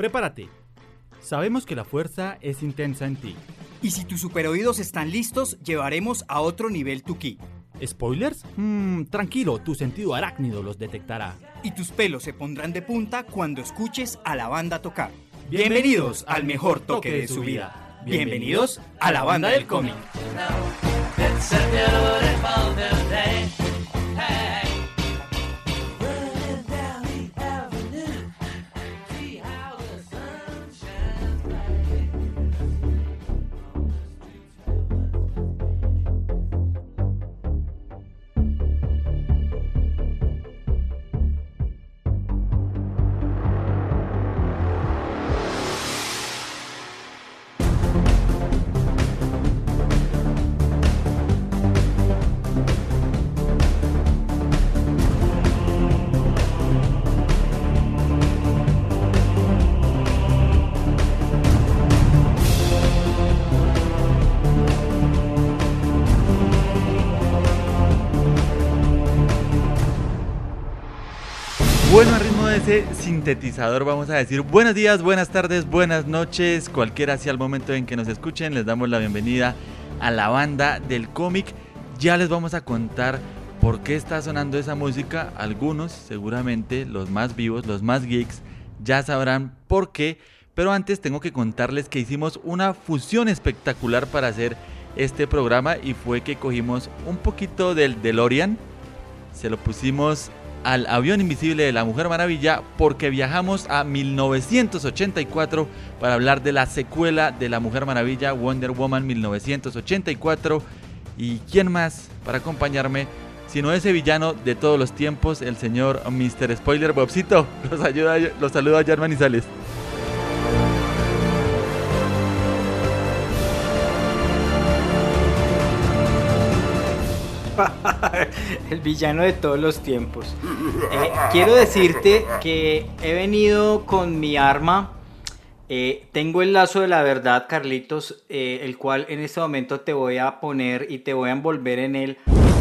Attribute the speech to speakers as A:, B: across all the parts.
A: Prepárate. Sabemos que la fuerza es intensa en ti.
B: Y si tus superoídos están listos, llevaremos a otro nivel tu ki.
A: ¿Spoilers? Tranquilo, tu sentido arácnido los detectará.
B: Y tus pelos se pondrán de punta cuando escuches a la banda tocar. Bienvenidos al mejor toque de su vida. Bienvenidos a la banda del cómic.
C: Bueno, a ritmo de ese sintetizador vamos a decir buenos días, buenas tardes, buenas noches, cualquiera sea el momento en que nos escuchen, les damos la bienvenida a la banda del cómic. Ya les vamos a contar por qué está sonando esa música. Algunos, seguramente, los más vivos, los más geeks, ya sabrán por qué. Pero antes tengo que contarles que hicimos una fusión espectacular para hacer este programa y fue que cogimos un poquito del DeLorean, se lo pusimos al avión invisible de la Mujer Maravilla porque viajamos a 1984 para hablar de la secuela de la Mujer Maravilla, Wonder Woman 1984. ¿Y quién más para acompañarme sino ese villano de todos los tiempos, el señor Mr. Spoiler Bobcito? Los saluda Jan Manizales.
D: El villano de todos los tiempos. Quiero decirte que he venido con mi arma. Tengo el lazo de la verdad, Carlitos, el cual en este momento te voy a poner y te voy a envolver en él.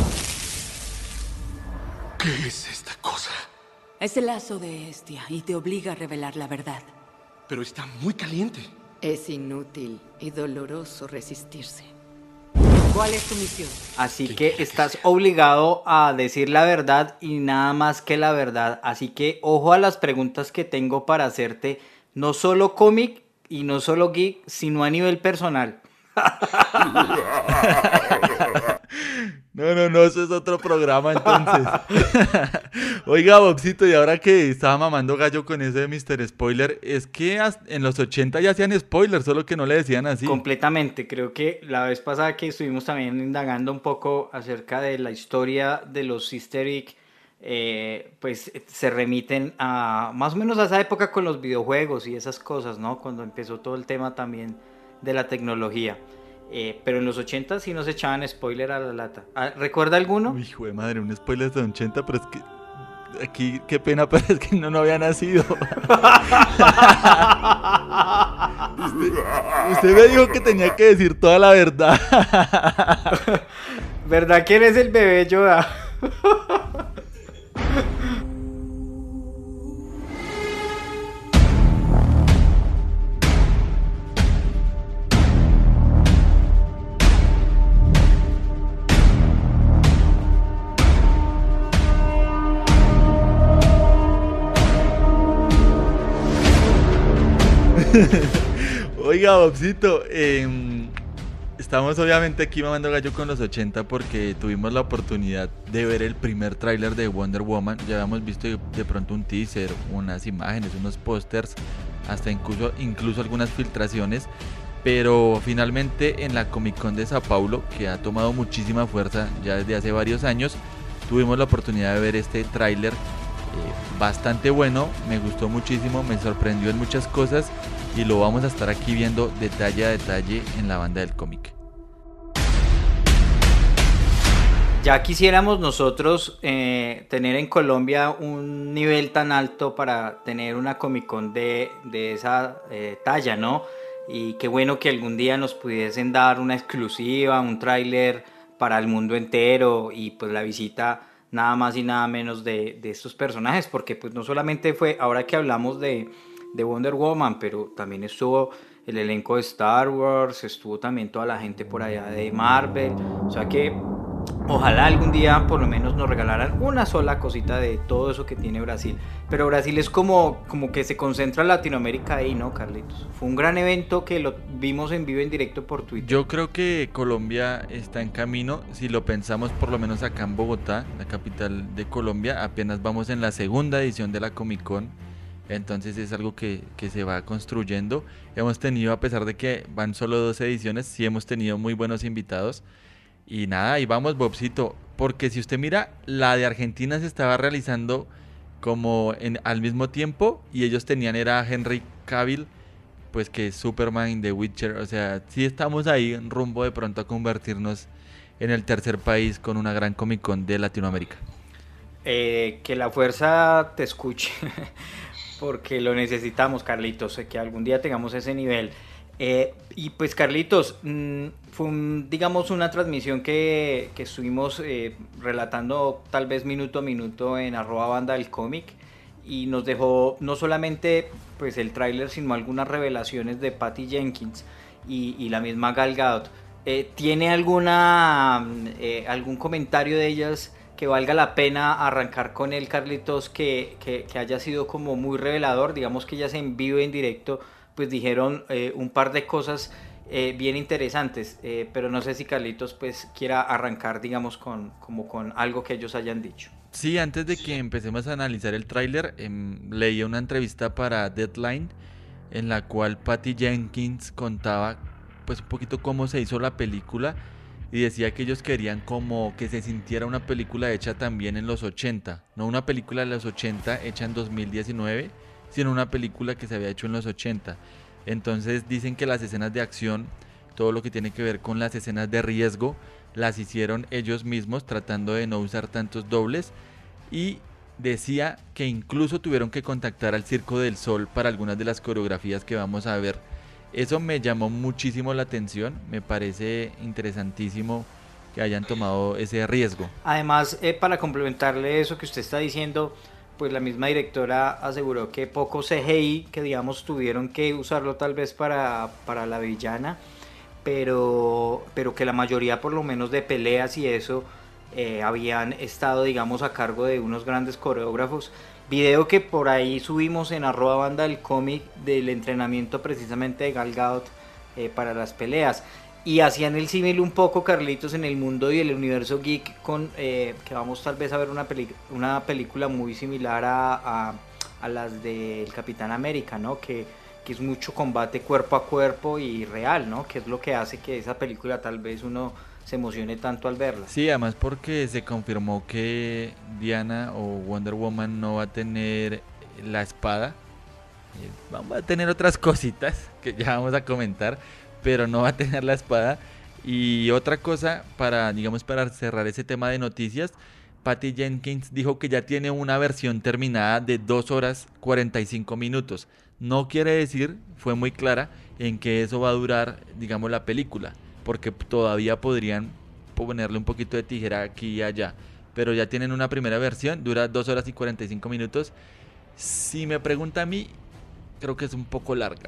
E: ¿Qué es esta cosa?
F: Es el lazo de Hestia y te obliga a revelar la verdad.
E: Pero está muy caliente.
F: Es inútil y doloroso resistirse. ¿Cuál es tu misión?
D: Así que estás obligado a decir la verdad y nada más que la verdad. Así que ojo a las preguntas que tengo para hacerte, no solo cómic y no solo geek, sino a nivel personal.
C: No, eso es otro programa entonces. Oiga, Bobcito, y ahora que estaba mamando gallo con ese de Mr. Spoiler, es que en los 80 ya hacían spoilers, solo que no le decían así.
D: Completamente, creo que la vez pasada que estuvimos también indagando un poco acerca de la historia de los Easter egg, pues se remiten a más o menos a esa época con los videojuegos y esas cosas, ¿no? Cuando empezó todo el tema también de la tecnología. Pero en los 80 sí nos echaban spoiler a la lata. ¿Recuerda alguno?
C: Uy, hijo de madre, un spoiler de 80, pero es que aquí, qué pena, pero es que no había nacido. Usted me dijo que tenía que decir toda la verdad.
D: ¿Verdad que eres el bebé Yoda?
C: Oiga, Bobcito, estamos obviamente aquí mamando gallo con los 80 porque tuvimos la oportunidad de ver el primer tráiler de Wonder Woman. Ya habíamos visto de pronto un teaser, unas imágenes, unos pósters, hasta incluso algunas filtraciones. Pero finalmente en la Comic Con de Sao Paulo, que ha tomado muchísima fuerza ya desde hace varios años, tuvimos la oportunidad de ver este tráiler bastante bueno, me gustó muchísimo, me sorprendió en muchas cosas y lo vamos a estar aquí viendo detalle a detalle en la banda del cómic.
D: Ya quisiéramos nosotros tener en Colombia un nivel tan alto para tener una Comic Con de esa talla, ¿no? Y qué bueno que algún día nos pudiesen dar una exclusiva, un tráiler para el mundo entero y pues la visita nada más y nada menos de estos personajes, porque pues no solamente fue, ahora que hablamos de Wonder Woman, pero también estuvo el elenco de Star Wars, estuvo también toda la gente por allá de Marvel, o sea que ojalá algún día por lo menos nos regalaran una sola cosita de todo eso que tiene Brasil. Pero Brasil es como que se concentra Latinoamérica ahí, ¿no, Carlitos? Fue un gran evento que lo vimos en vivo en directo por Twitter.
C: Yo creo que Colombia está en camino, si lo pensamos por lo menos acá en Bogotá, la capital de Colombia, apenas vamos en la segunda edición de la Comic Con, entonces es algo que se va construyendo. Hemos tenido, a pesar de que van solo 2 ediciones, sí hemos tenido muy buenos invitados. Y nada, ahí vamos, Bobcito, porque si usted mira, la de Argentina se estaba realizando como al mismo tiempo y ellos tenían era a Henry Cavill, pues que es Superman de Witcher, o sea, sí estamos ahí en rumbo de pronto a convertirnos en el tercer país con una gran Comic Con de Latinoamérica.
D: Que la fuerza te escuche, porque lo necesitamos, Carlitos, que algún día tengamos ese nivel. Y pues Carlitos, fue digamos una transmisión que estuvimos relatando tal vez minuto a minuto en @banda del cómic y nos dejó no solamente pues el tráiler sino algunas revelaciones de Patty Jenkins y la misma Gal Gadot. ¿Tiene algún comentario de ellas que valga la pena arrancar con él, Carlitos, que haya sido como muy revelador? Digamos que ellas en vivo y en directo pues dijeron un par de cosas bien interesantes, pero no sé si Carlitos pues quiera arrancar, digamos, con algo que ellos hayan dicho.
C: Sí, antes de que empecemos a analizar el tráiler, leí una entrevista para Deadline en la cual Patty Jenkins contaba pues un poquito cómo se hizo la película y decía que ellos querían como que se sintiera una película hecha también en los 80, no una película de los 80 hecha en 2019, sino una película que se había hecho en los 80. Entonces dicen que las escenas de acción, todo lo que tiene que ver con las escenas de riesgo, las hicieron ellos mismos tratando de no usar tantos dobles, y decía que incluso tuvieron que contactar al Circo del Sol para algunas de las coreografías que vamos a ver. Eso me llamó muchísimo la atención, me parece interesantísimo que hayan tomado ese riesgo.
D: Además, para complementarle eso que usted está diciendo, pues la misma directora aseguró que poco CGI, que digamos tuvieron que usarlo tal vez para la villana, pero que la mayoría por lo menos de peleas y eso habían estado digamos a cargo de unos grandes coreógrafos. Video que por ahí subimos en @banda del cómic del entrenamiento precisamente de Gal Gadot para las peleas. Y hacían el símil un poco, Carlitos, en el mundo y el universo geek con que vamos tal vez a ver una película muy similar a las del Capitán América, ¿no? Que es mucho combate cuerpo a cuerpo y real, ¿no? Que es lo que hace que esa película tal vez uno se emocione tanto al verla.
C: Sí, además porque se confirmó que Diana o Wonder Woman no va a tener la espada. Vamos a tener otras cositas que ya vamos a comentar, pero no va a tener la espada. Y otra cosa, para cerrar ese tema de noticias, Patty Jenkins dijo que ya tiene una versión terminada de 2 horas 45 minutos. No quiere decir, fue muy clara, en que eso va a durar, digamos, la película, porque todavía podrían ponerle un poquito de tijera aquí y allá. Pero ya tienen una primera versión, dura 2 horas y 45 minutos. Si me pregunta a mí, creo que es un poco larga.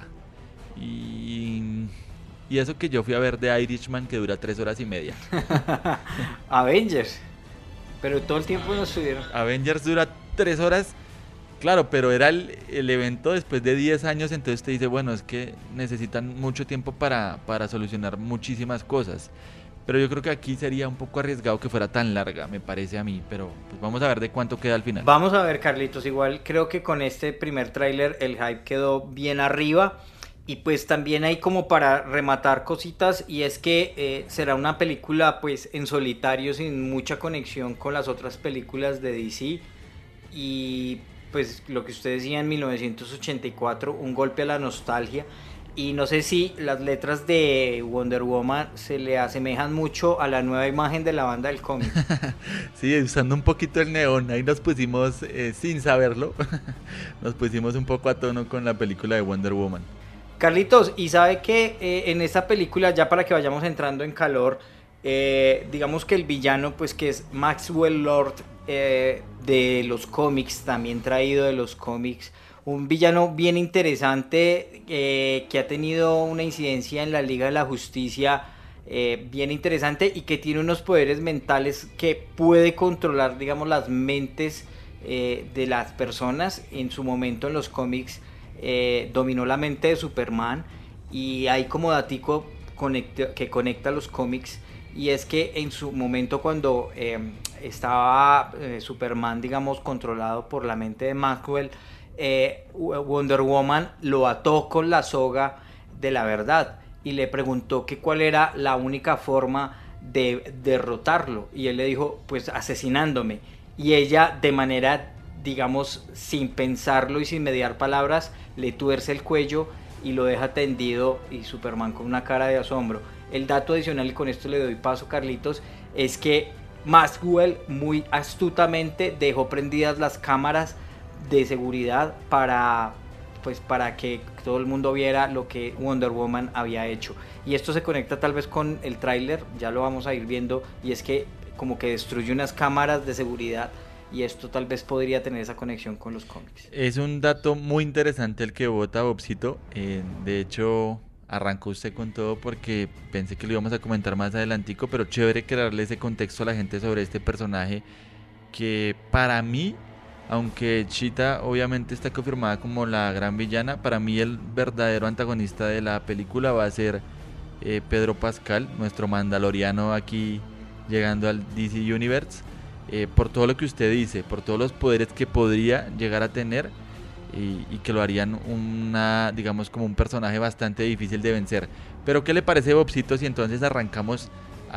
C: Y eso que yo fui a ver de Irishman, que dura 3 horas y media.
D: Avengers, pero todo el tiempo no estuvieron.
C: Avengers dura 3 horas, claro, pero era el evento después de 10 años, entonces te dice, bueno, es que necesitan mucho tiempo para solucionar muchísimas cosas. Pero yo creo que aquí sería un poco arriesgado que fuera tan larga, me parece a mí, pero pues vamos a ver de cuánto queda al final.
D: Vamos a ver, Carlitos, igual creo que con este primer tráiler el hype quedó bien arriba. Y pues también hay como para rematar cositas, y es que será una película pues en solitario, sin mucha conexión con las otras películas de DC. Y pues lo que usted decía en 1984, un golpe a la nostalgia. Y no sé si las letras de Wonder Woman se le asemejan mucho a la nueva imagen de la banda del cómic.
C: Sí, usando un poquito el neón, ahí nos pusimos, sin saberlo, nos pusimos un poco a tono con la película de Wonder Woman.
D: Carlitos, y sabe que en esta película, ya para que vayamos entrando en calor, digamos que el villano, pues que es Maxwell Lord de los cómics, también traído de los cómics, un villano bien interesante que ha tenido una incidencia en la Liga de la Justicia bien interesante y que tiene unos poderes mentales que puede controlar, digamos, las mentes de las personas. En su momento en los cómics dominó la mente de Superman, y hay como datico que conecta los cómics, y es que en su momento cuando estaba Superman, digamos, controlado por la mente de Maxwell, Wonder Woman lo ató con la soga de la verdad y le preguntó que cuál era la única forma de derrotarlo, y él le dijo, pues asesinándome, y ella, de manera, digamos, sin pensarlo y sin mediar palabras, le tuerce el cuello y lo deja tendido, y Superman con una cara de asombro. El dato adicional, y con esto le doy paso, Carlitos, es que Maxwell muy astutamente dejó prendidas las cámaras de seguridad para que todo el mundo viera lo que Wonder Woman había hecho. Y esto se conecta tal vez con el tráiler, ya lo vamos a ir viendo, y es que como que destruye unas cámaras de seguridad, y esto tal vez podría tener esa conexión con los cómics.
C: Es un dato muy interesante el que bota Bobcito. De hecho, arrancó usted con todo porque pensé que lo íbamos a comentar más adelantico, pero chévere crearle ese contexto a la gente sobre este personaje que para mí, aunque Cheetah obviamente está confirmada como la gran villana, para mí el verdadero antagonista de la película va a ser Pedro Pascal, nuestro mandaloriano aquí llegando al DC Universe, por todo lo que usted dice, por todos los poderes que podría llegar a tener, y que lo harían digamos, como un personaje bastante difícil de vencer. Pero ¿qué le parece, Bobcito, si entonces arrancamos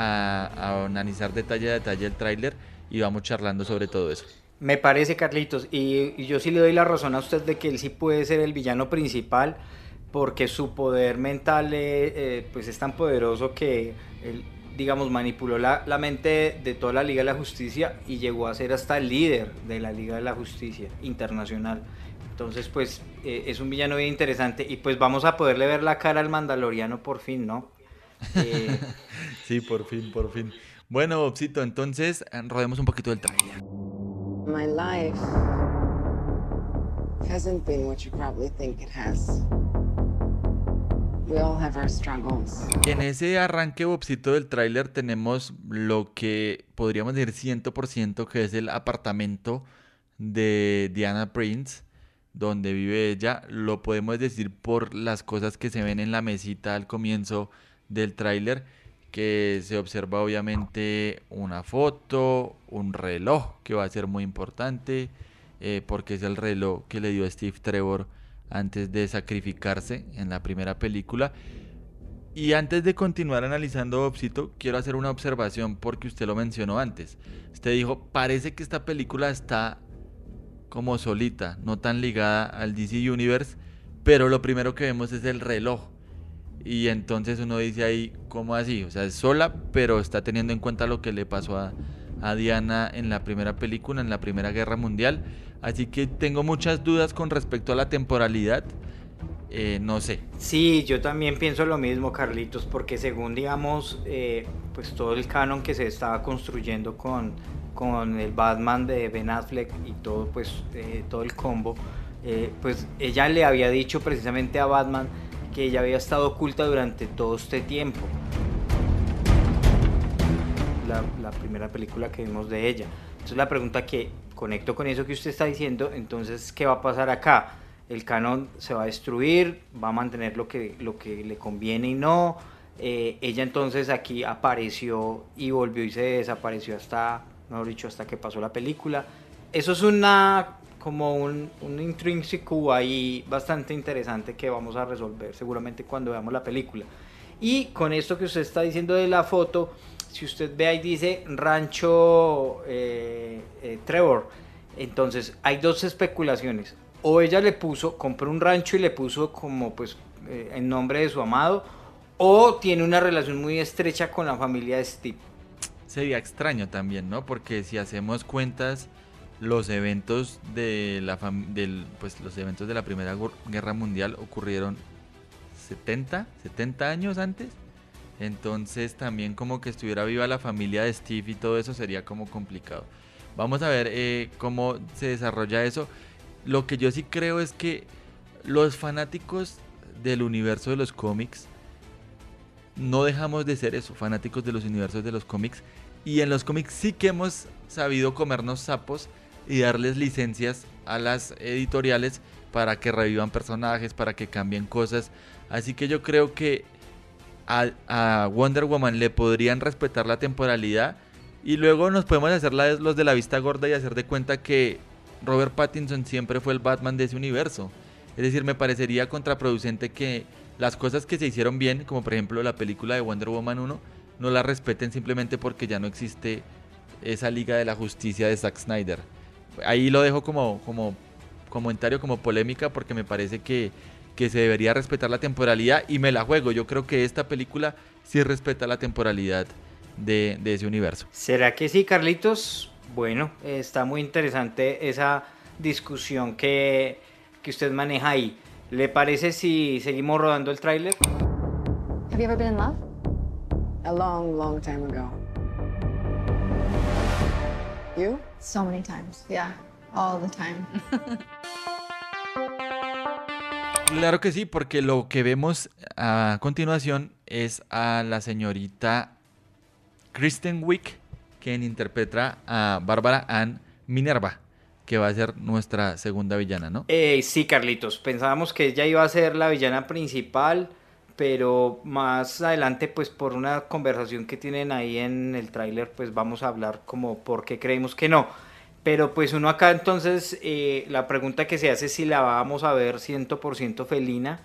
C: a analizar detalle a detalle el tráiler y vamos charlando sobre todo eso?
D: Me parece, Carlitos, y yo sí le doy la razón a usted de que él sí puede ser el villano principal, porque su poder mental pues es tan poderoso que él, digamos, manipuló la mente de toda la Liga de la Justicia y llegó a ser hasta el líder de la Liga de la Justicia internacional. Entonces, pues es un villano bien interesante, y pues vamos a poderle ver la cara al Mandaloriano por fin, ¿no?
C: Sí, por fin, por fin. Bueno, Bobcito, entonces rodemos un poquito del tráiler.
G: My life hasn't been what you probably think it has. We all have our struggles.
C: En ese arranque, Bobcito, del tráiler tenemos lo que podríamos decir 100% que es el apartamento de Diana Prince, donde vive ella. Lo podemos decir por las cosas que se ven en la mesita al comienzo del tráiler, que se observa obviamente una foto, un reloj que va a ser muy importante, porque es el reloj que le dio a Steve Trevor antes de sacrificarse en la primera película. Y antes de continuar analizando, Bobcito, quiero hacer una observación porque usted lo mencionó antes. Usted dijo, parece que esta película está como solita, no tan ligada al DC Universe, pero lo primero que vemos es el reloj. Y entonces uno dice ahí, ¿cómo así? O sea, es sola, pero está teniendo en cuenta lo que le pasó a Diana en la primera película, en la Primera Guerra Mundial. Así que tengo muchas dudas con respecto a la temporalidad. No sé.
D: Sí, yo también pienso lo mismo, Carlitos, porque según, digamos, pues todo el canon que se estaba construyendo con el Batman de Ben Affleck y todo, pues todo el combo, pues ella le había dicho precisamente a Batman que ella había estado oculta durante todo este tiempo. La primera película que vimos de ella. Entonces la pregunta que conecto con eso que usted está diciendo, entonces, ¿qué va a pasar acá? El canon se va a destruir, va a mantener lo que le conviene y no. Ella entonces aquí apareció y volvió y se desapareció hasta, mejor dicho, hasta que pasó la película. Eso es como un intrínseco ahí bastante interesante que vamos a resolver seguramente cuando veamos la película. Y con esto que usted está diciendo de la foto, si usted ve ahí dice Rancho Trevor, entonces hay dos especulaciones. O ella compró un rancho y le puso como pues en nombre de su amado, o tiene una relación muy estrecha con la familia de Steve.
C: Sería extraño también, ¿no? Porque si hacemos cuentas, los eventos los eventos de la Primera Guerra Mundial ocurrieron 70 años antes. Entonces también como que estuviera viva la familia de Steve y todo eso sería como complicado. Vamos a ver cómo se desarrolla eso. lo que yo sí creo es que los fanáticos del universo de los cómics no dejamos de ser eso, fanáticos de los universos de los cómics, y en los cómics sí que hemos sabido comernos sapos y darles licencias a las editoriales para que revivan personajes, para que cambien cosas. Así que yo creo que a Wonder Woman le podrían respetar la temporalidad y luego nos podemos hacer los de la vista gorda y hacer de cuenta que Robert Pattinson siempre fue el Batman de ese universo. Es decir, me parecería contraproducente que las cosas que se hicieron bien, como por ejemplo la película de Wonder Woman 1, no la respeten simplemente porque ya no existe esa Liga de la Justicia de Zack Snyder. Ahí lo dejo como comentario, como polémica, porque me parece que se debería respetar la temporalidad y me la juego. Yo creo que esta película sí respeta la temporalidad de ese universo.
D: ¿Será que sí, Carlitos? Bueno, está muy interesante esa discusión que usted maneja ahí. ¿Le parece si seguimos rodando el tráiler?
G: Have you ever been in love? A long, long time ago. You?
H: So many times, yeah, all the time.
C: Claro que sí, porque lo que vemos a continuación es a la señorita Kristen Wiig, quien interpreta a Bárbara Ann Minerva, que va a ser nuestra segunda villana, ¿no?
D: Sí, Carlitos, pensábamos que ella iba a ser la villana principal, pero más adelante, pues por una conversación que tienen ahí en el tráiler, pues vamos a hablar como por qué creemos que no. Pero pues uno acá entonces, la pregunta que se hace es si la vamos a ver 100% felina.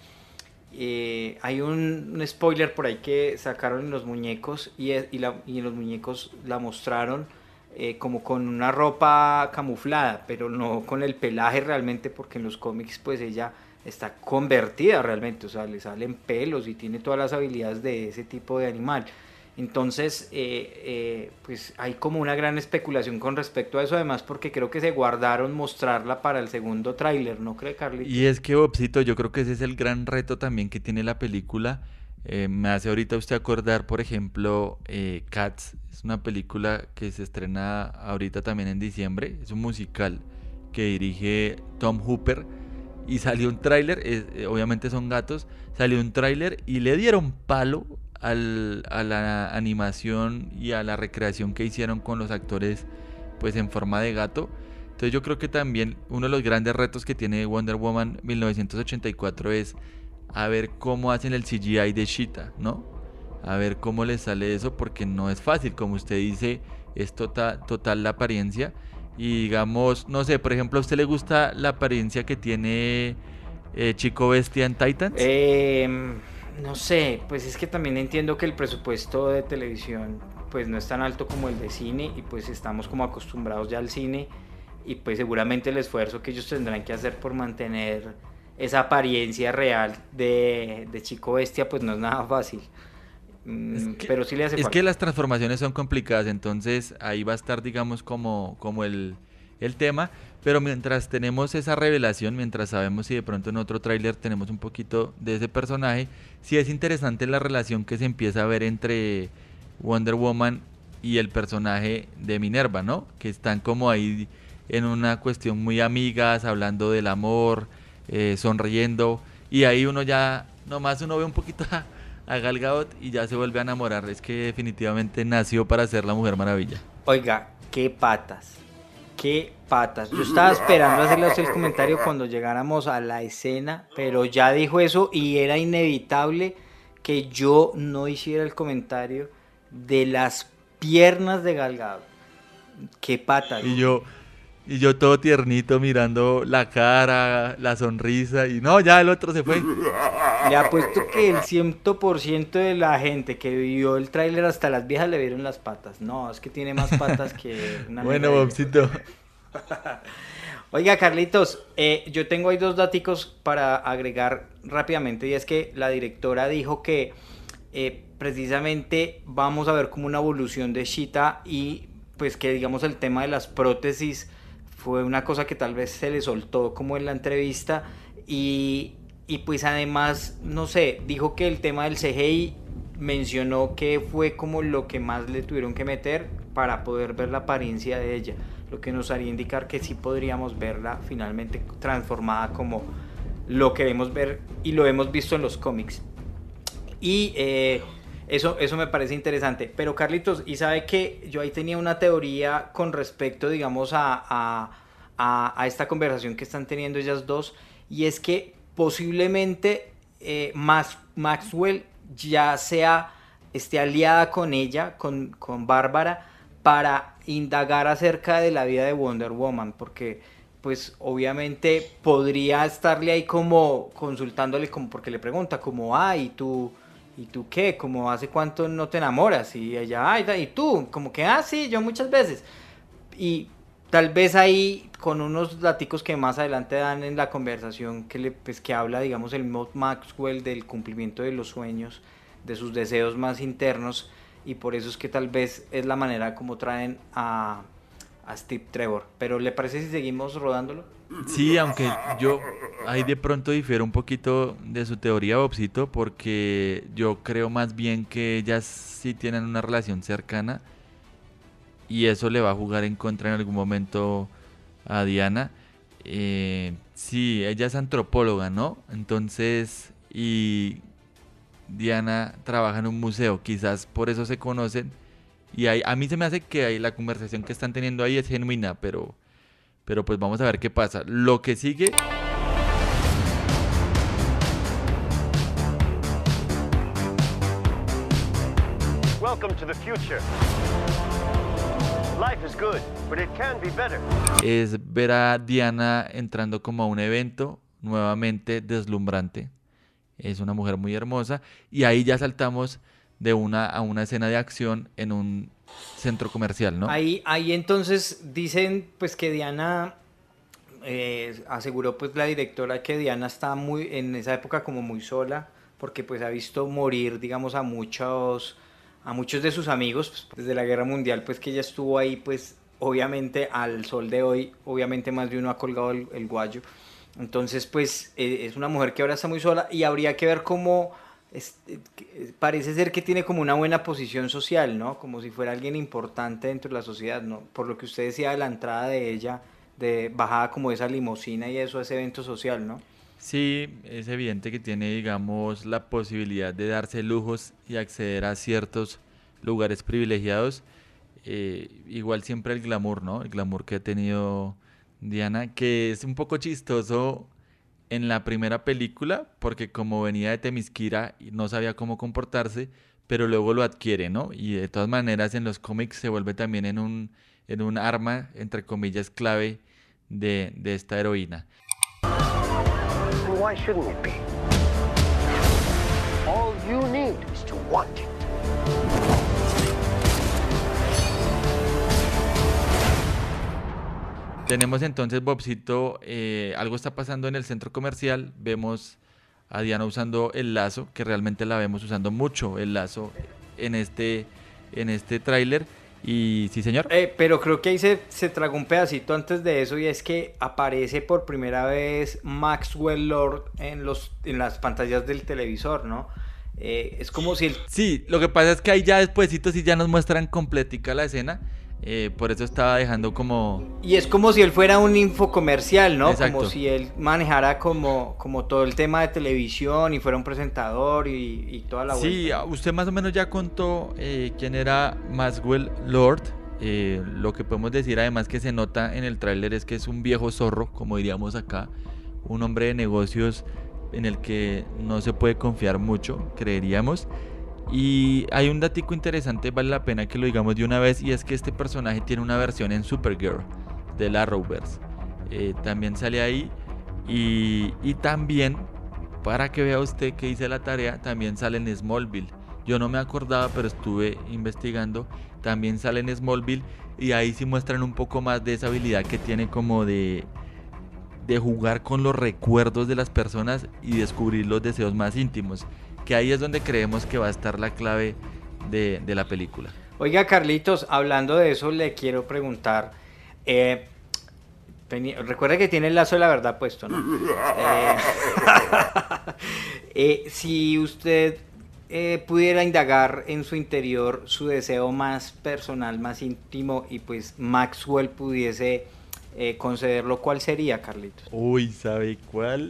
D: Hay un spoiler por ahí que sacaron en los muñecos y en los muñecos la mostraron como con una ropa camuflada, pero no con el pelaje realmente, porque en los cómics pues ella está convertida realmente, o sea, le salen pelos y tiene todas las habilidades de ese tipo de animal. Entonces, pues hay como una gran especulación con respecto a eso, además porque creo que se guardaron mostrarla para el segundo tráiler, ¿no cree, Carlitos?
C: Y es que, Bobcito, yo creo que ese es el gran reto también que tiene la película. Me hace ahorita usted acordar, por ejemplo, Cats, es una película que se estrena ahorita también en diciembre, es un musical que dirige Tom Hooper, y salió un tráiler, obviamente son gatos, salió un tráiler y le dieron palo a la animación y a la recreación que hicieron con los actores pues en forma de gato. Entonces yo creo que también uno de los grandes retos que tiene Wonder Woman 1984 es a ver cómo hacen el CGI de Cheetah, ¿no? A ver cómo les sale eso, porque no es fácil, como usted dice, es total la apariencia. Y digamos, no sé, por ejemplo, ¿a usted le gusta la apariencia que tiene Chico Bestia en Titans?
D: No sé, pues es que también entiendo que el presupuesto de televisión pues no es tan alto como el de cine, y pues estamos como acostumbrados ya al cine, y pues seguramente el esfuerzo que ellos tendrán que hacer por mantener esa apariencia real de Chico Bestia pues no es nada fácil. Pero sí le hace falta.
C: Es que las transformaciones son complicadas, entonces ahí va a estar, digamos, como el tema. Pero mientras tenemos esa revelación, mientras sabemos si de pronto en otro tráiler tenemos un poquito de ese personaje, sí es interesante la relación que se empieza a ver entre Wonder Woman y el personaje de Minerva, ¿no? Que están como ahí en una cuestión muy amigas, hablando del amor, sonriendo, y ahí uno ya, nomás uno ve un poquito a Gal Gadot y ya se vuelve a enamorar. Es que definitivamente nació para ser la Mujer Maravilla.
D: Oiga, qué patas. Yo estaba esperando hacerle el comentario cuando llegáramos a la escena, pero ya dijo eso y era inevitable que yo no hiciera el comentario de las piernas de Gal Gadot. Qué patas.
C: Y yo todo tiernito mirando la cara, la sonrisa, y no, ya el otro se fue.
D: Le apuesto que el 100% de la gente que vio el tráiler, hasta las viejas le vieron las patas. No, es que tiene más patas que una...
C: Bueno, Bobcito.
D: Oiga, Carlitos, yo tengo ahí dos daticos para agregar rápidamente, y es que la directora dijo que precisamente vamos a ver como una evolución de Cheetah, y pues que digamos el tema de las prótesis fue una cosa que tal vez se le soltó como en la entrevista, y pues además, no sé, dijo que el tema del CGI mencionó que fue como lo que más le tuvieron que meter para poder ver la apariencia de ella. lo que nos haría indicar que sí podríamos verla finalmente transformada como lo queremos ver y lo hemos visto en los cómics. Y eso me parece interesante. Pero Carlitos, y sabe que yo ahí tenía una teoría con respecto, digamos, a esta conversación que están teniendo ellas dos, y es que posiblemente Maxwell ya esté aliada con ella, con Bárbara, para indagar acerca de la vida de Wonder Woman, porque pues obviamente podría estarle ahí como consultándole, como porque le pregunta como, ¿y tú qué? Como, ¿hace cuánto no te enamoras? Y ella, ¿y tú? Como que, sí, yo muchas veces. Y tal vez ahí, con unos daticos que más adelante dan en la conversación, que habla, digamos, el Maxwell del cumplimiento de los sueños, de sus deseos más internos, y por eso es que tal vez es la manera como traen a Steve Trevor. Pero ¿le parece si seguimos rodándolo?
C: Sí, aunque yo ahí de pronto difiero un poquito de su teoría, Bobcito, porque yo creo más bien que ellas sí tienen una relación cercana y eso le va a jugar en contra en algún momento a Diana. Sí, ella es antropóloga, ¿no? Entonces, y Diana trabaja en un museo, quizás por eso se conocen. Y a mí se me hace que la conversación que están teniendo ahí es genuina, pero pues vamos a ver qué pasa. Lo que sigue...
I: Welcome to the future. Life is good, but it can be better.
C: Es ver a Diana entrando como a un evento, nuevamente deslumbrante. Es una mujer muy hermosa. Y ahí ya saltamos a una escena de acción en un centro comercial, ¿no?
D: Ahí entonces dicen pues que Diana, aseguró pues la directora que Diana está en esa época como muy sola, porque pues ha visto morir, digamos, a muchos de sus amigos, pues, desde la Guerra Mundial, pues que ella estuvo ahí, pues obviamente al sol de hoy, obviamente más de uno ha colgado el guayo. Entonces pues es una mujer que ahora está muy sola y habría que ver cómo... parece ser que tiene como una buena posición social, ¿no? Como si fuera alguien importante dentro de la sociedad, ¿no? Por lo que usted decía de la entrada de ella, de bajada como esa limusina y eso, ese evento social, ¿no?
C: Sí, es evidente que tiene, digamos, la posibilidad de darse lujos y acceder a ciertos lugares privilegiados. Igual siempre el glamour, ¿no? El glamour que ha tenido Diana, que es un poco chistoso en la primera película, porque como venía de Temisquira no sabía cómo comportarse, pero luego lo adquiere, ¿no? Y de todas maneras en los cómics se vuelve también en un arma, entre comillas, clave de esta heroína.
I: And why shouldn't it be? All you need is to want it.
C: Tenemos entonces, Bobcito, algo está pasando en el centro comercial. Vemos a Diana usando el lazo, que realmente la vemos usando mucho el lazo en este tráiler. Y sí, señor.
D: Pero creo que ahí se tragó un pedacito antes de eso, y es que aparece por primera vez Maxwell Lord en las pantallas del televisor, ¿no? Es como si...
C: Sí, lo que pasa es que ahí ya despuesito sí ya nos muestran completica la escena. Por eso estaba dejando como...
D: Y es como si él fuera un infocomercial, ¿no?
C: Exacto.
D: Como si él manejara como todo el tema de televisión y fuera un presentador y toda la vuelta.
C: Sí, usted más o menos ya contó quién era Maxwell Lord. Lo que podemos decir además que se nota en el tráiler es que es un viejo zorro, como diríamos acá. Un hombre de negocios en el que no se puede confiar mucho, creeríamos. Y hay un datico interesante, vale la pena que lo digamos de una vez, y es que este personaje tiene una versión en Supergirl del Arrowverse. También sale ahí y también, para que vea usted que hice la tarea, también sale en Smallville. Yo no me acordaba, pero estuve investigando. También sale en Smallville y ahí sí muestran un poco más de esa habilidad que tiene como de jugar con los recuerdos de las personas y descubrir los deseos más íntimos, que ahí es donde creemos que va a estar la clave de la película.
D: Oiga, Carlitos, hablando de eso, le quiero preguntar, recuerda que tiene el lazo de la verdad puesto, ¿no? Si usted pudiera indagar en su interior su deseo más personal, más íntimo, y pues Maxwell pudiese concederlo, ¿cuál sería, Carlitos?
C: Uy, ¿sabe cuál?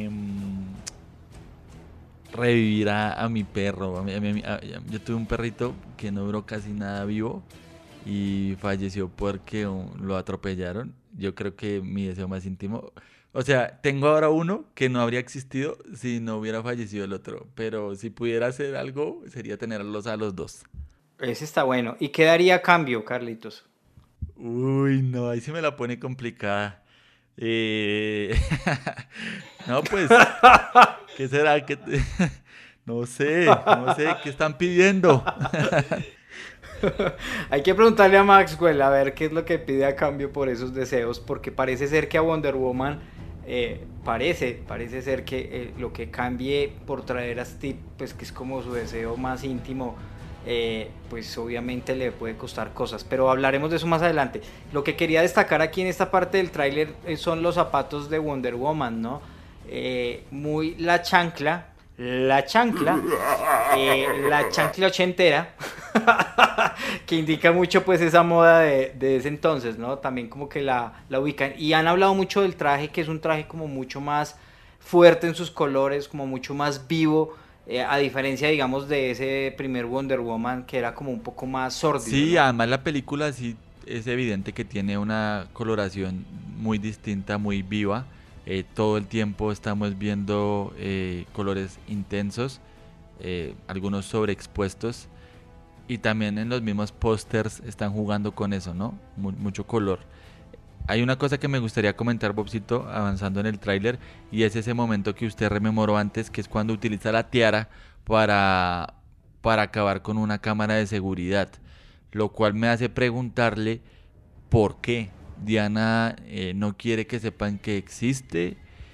C: Revivir a mi perro. Yo tuve un perrito que no duró casi nada vivo y falleció porque lo atropellaron. Yo creo que mi deseo más íntimo, o sea, tengo ahora uno que no habría existido si no hubiera fallecido el otro, pero si pudiera hacer algo sería tenerlos a los dos.
D: Ese está bueno. ¿Y qué daría a cambio, Carlitos?
C: Uy, no, ahí se me la pone complicada. Eh, No, pues, ¿qué será? No sé, ¿qué están pidiendo?
D: Hay que preguntarle a Maxwell a ver qué es lo que pide a cambio por esos deseos, porque parece ser que a Wonder Woman parece ser que lo que cambie por traer a Steve, pues que es como su deseo más íntimo, pues obviamente le puede costar cosas, pero hablaremos de eso más adelante. Lo que quería destacar aquí en esta parte del tráiler son los zapatos de Wonder Woman, ¿no? Muy la chancla ochentera, que indica mucho pues esa moda de ese entonces, ¿no? También como que la ubican, y han hablado mucho del traje, que es un traje como mucho más fuerte en sus colores, como mucho más vivo, a diferencia, digamos, de ese primer Wonder Woman que era como un poco más sórdido,
C: Sí,
D: ¿no?
C: además la película sí es evidente que tiene una coloración muy distinta, muy viva. Todo el tiempo estamos viendo colores intensos, algunos sobreexpuestos, y también en los mismos pósters están jugando con eso, ¿no? Mucho color. Hay una cosa que me gustaría comentar, Bobcito, avanzando en el tráiler, y es ese momento que usted rememoró antes, que es cuando utiliza la tiara para acabar con una cámara de seguridad, lo cual me hace preguntarle por qué Diana no quiere que sepan que existe,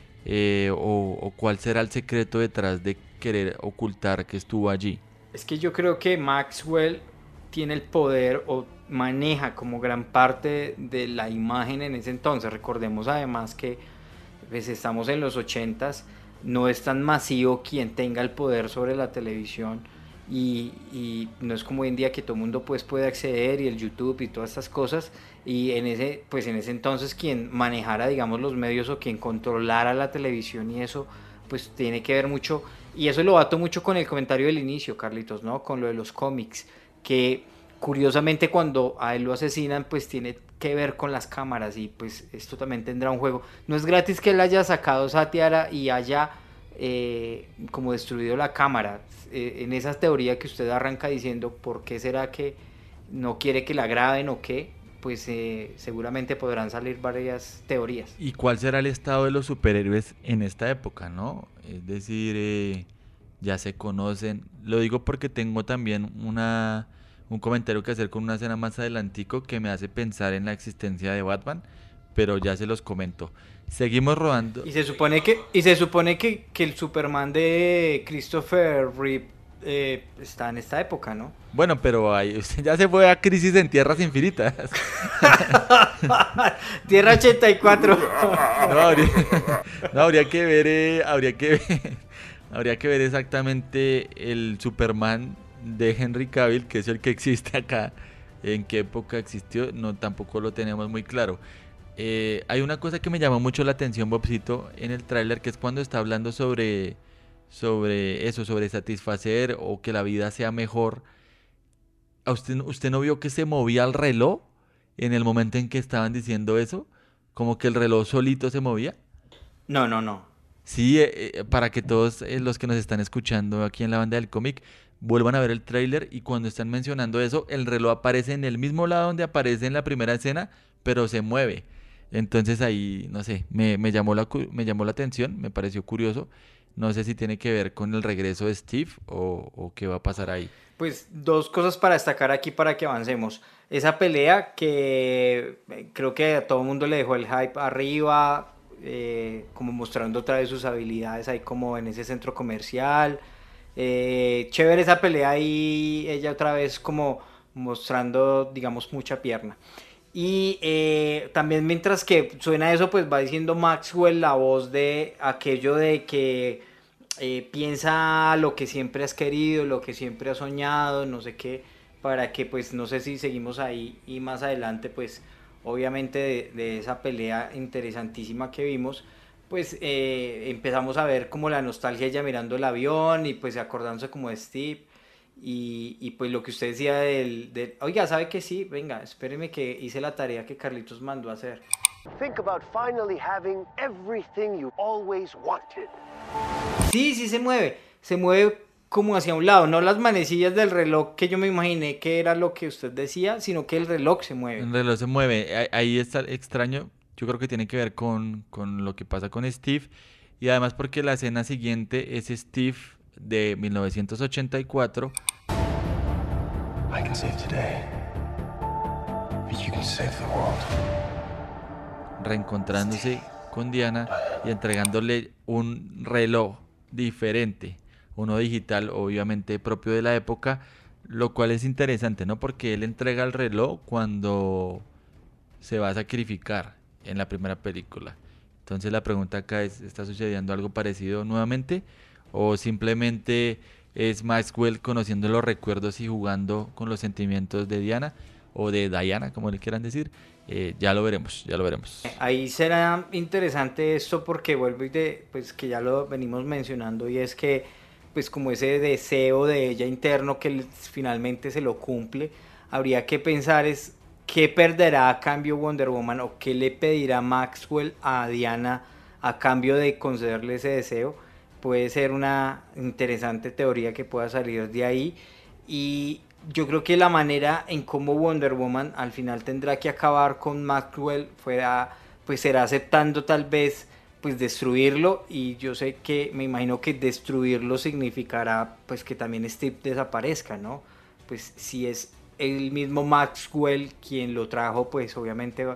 C: o cuál será el secreto detrás de querer ocultar que estuvo allí.
D: Es que yo creo que Maxwell tiene el poder o maneja como gran parte de la imagen en ese entonces. Recordemos además que pues, estamos en los 80s, no es tan masivo quien tenga el poder sobre la televisión, y no es como hoy en día que todo el mundo pues puede acceder, y el YouTube y todas estas cosas, y en ese entonces quien manejara, digamos, los medios, o quien controlara la televisión y eso, pues tiene que ver mucho, y eso lo bato mucho con el comentario del inicio, Carlitos, ¿no? Con lo de los cómics, que curiosamente cuando a él lo asesinan, pues tiene que ver con las cámaras, y pues esto también tendrá un juego. No es gratis que él haya sacado esa tiara y haya como destruido la cámara. En esa teoría que usted arranca diciendo por qué será que no quiere que la graben o qué, pues seguramente podrán salir varias teorías.
C: ¿Y cuál será el estado de los superhéroes en esta época, no? Es decir, ya se conocen. Lo digo porque tengo también un comentario que hacer con una escena más adelantico que me hace pensar en la existencia de Batman, pero ya se los comento. Seguimos rodando.
D: Y se supone que el Superman de Christopher Reeve está en esta época, ¿no?
C: Bueno, pero ahí usted ya se fue a Crisis en Tierras Infinitas.
D: Tierra 84.
C: No, habría que ver, habría que ver exactamente el Superman de Henry Cavill, que es el que existe acá, en qué época existió, no, tampoco lo tenemos muy claro. Hay una cosa que me llamó mucho la atención, Bobcito, en el tráiler, que es cuando está hablando sobre eso, sobre satisfacer o que la vida sea mejor. ¿A usted no vio que se movía el reloj en el momento en que estaban diciendo eso? Como que el reloj solito se movía.
D: No.
C: Sí, para que todos los que nos están escuchando aquí en la banda del cómic vuelvan a ver el tráiler, y cuando están mencionando eso, el reloj aparece en el mismo lado donde aparece en la primera escena, pero se mueve. Entonces ahí, no sé, me llamó la atención, me pareció curioso. No sé si tiene que ver con el regreso de Steve o qué va a pasar ahí.
D: Pues dos cosas para destacar aquí para que avancemos. Esa pelea que creo que a todo el mundo le dejó el hype arriba, como mostrando otra vez sus habilidades ahí como en ese centro comercial. Chévere esa pelea, y ella otra vez como mostrando, digamos, mucha pierna. Y también mientras que suena eso, pues va diciendo Maxwell la voz de aquello de que piensa lo que siempre has querido, lo que siempre has soñado, no sé qué, para que pues no sé si seguimos ahí y más adelante pues obviamente de esa pelea interesantísima que vimos, pues empezamos a ver como la nostalgia ella mirando el avión y pues acordándose como de Steve y pues lo que usted decía oiga, ¿sabe que sí? Venga, espéreme que hice la tarea que Carlitos mandó a hacer.
I: Think about finally having everything you always wanted.
D: Sí, se mueve como hacia un lado, no las manecillas del reloj que yo me imaginé que era lo que usted decía, sino que el reloj se mueve.
C: El reloj se mueve, ahí está extraño, yo creo que tiene que ver con lo que pasa con Steve y además porque la escena siguiente es Steve de 1984.
E: I can save today, but you can save the world.
C: Reencontrándose con Diana y entregándole un reloj diferente, uno digital obviamente propio de la época, lo cual es interesante, ¿no? Porque él entrega el reloj cuando se va a sacrificar en la primera película. Entonces la pregunta acá es, ¿está sucediendo algo parecido nuevamente? ¿O simplemente es Maxwell conociendo los recuerdos y jugando con los sentimientos de Diana o de Diana, como le quieran decir? Ya lo veremos.
D: Ahí será interesante esto porque vuelvo pues que ya lo venimos mencionando y es que pues como ese deseo de ella interno que finalmente se lo cumple, habría que pensar es qué perderá a cambio Wonder Woman o qué le pedirá Maxwell a Diana a cambio de concederle ese deseo. Puede ser una interesante teoría que pueda salir de ahí y yo creo que la manera en cómo Wonder Woman al final tendrá que acabar con Maxwell pues será aceptando tal vez pues destruirlo y yo sé que me imagino que destruirlo significará pues que también Steve desaparezca, ¿no? Pues si es el mismo Maxwell quien lo trajo, pues obviamente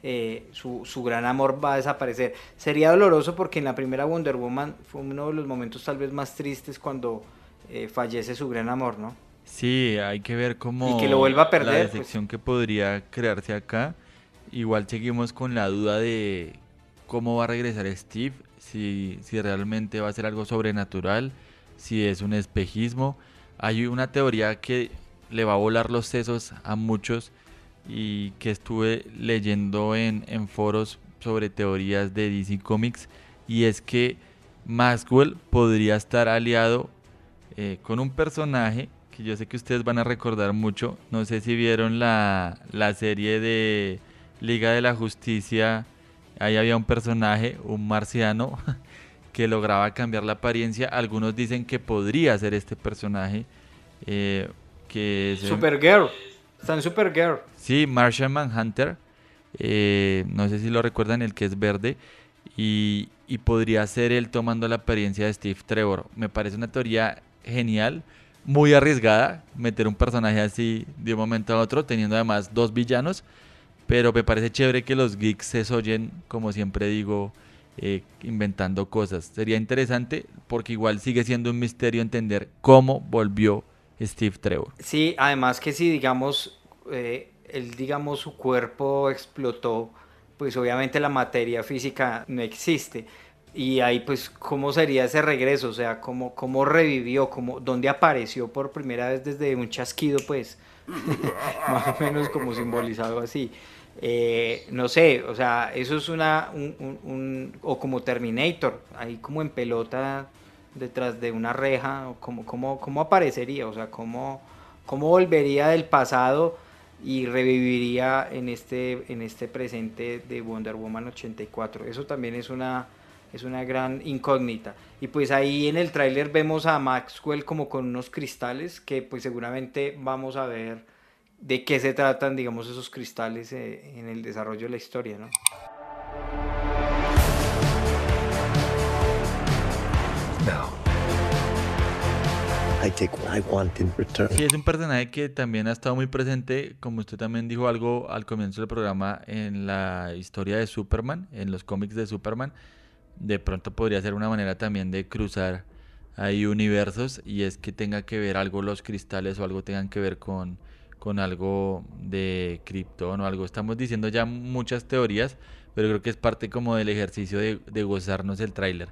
D: su gran amor va a desaparecer. Sería doloroso porque en la primera Wonder Woman fue uno de los momentos tal vez más tristes cuando fallece su gran amor, ¿no?
C: Sí, hay que ver cómo
D: y que lo vuelva a perder,
C: la decepción pues que podría crearse acá. Igual seguimos con la duda de cómo va a regresar Steve, si realmente va a ser algo sobrenatural, si es un espejismo. Hay una teoría que le va a volar los sesos a muchos y que estuve leyendo en foros sobre teorías de DC Comics, y es que Maxwell podría estar aliado con un personaje que yo sé que ustedes van a recordar mucho. No sé si vieron la serie de Liga de la Justicia. Ahí había un personaje, un marciano, que lograba cambiar la apariencia. Algunos dicen que podría ser este personaje. Que es
D: Supergirl. Está en Supergirl.
C: Sí, Martian Manhunter. No sé si lo recuerdan, el que es verde. Y podría ser él tomando la apariencia de Steve Trevor. Me parece una teoría genial. Muy arriesgada meter un personaje así de un momento a otro, teniendo además dos villanos. Pero me parece chévere que los geeks se oyen, como siempre digo, inventando cosas. Sería interesante porque igual sigue siendo un misterio entender cómo volvió Steve Trevor.
D: Sí, además que si digamos, su cuerpo explotó, pues obviamente la materia física no existe. Y ahí pues cómo sería ese regreso, o sea, cómo revivió, dónde apareció por primera vez desde un chasquido, pues más o menos como simbolizado así. No sé, o sea, eso es o como Terminator, ahí como en pelota detrás de una reja, o cómo aparecería, o sea, cómo volvería del pasado y reviviría en este presente de Wonder Woman 84. Eso también es una gran incógnita. Y pues ahí en el tráiler vemos a Maxwell como con unos cristales que pues seguramente vamos a ver de qué se tratan, digamos, esos cristales en el desarrollo de la historia, ¿no?
E: I take what I want in return.
C: Sí, es un personaje que también ha estado muy presente, como usted también dijo algo al comienzo del programa, en la historia de Superman, en los cómics de Superman. De pronto podría ser una manera también de cruzar ahí universos, y es que tenga que ver algo los cristales o algo tengan que ver con algo de Krypton o algo. Estamos diciendo ya muchas teorías, pero creo que es parte como del ejercicio de gozarnos el tráiler.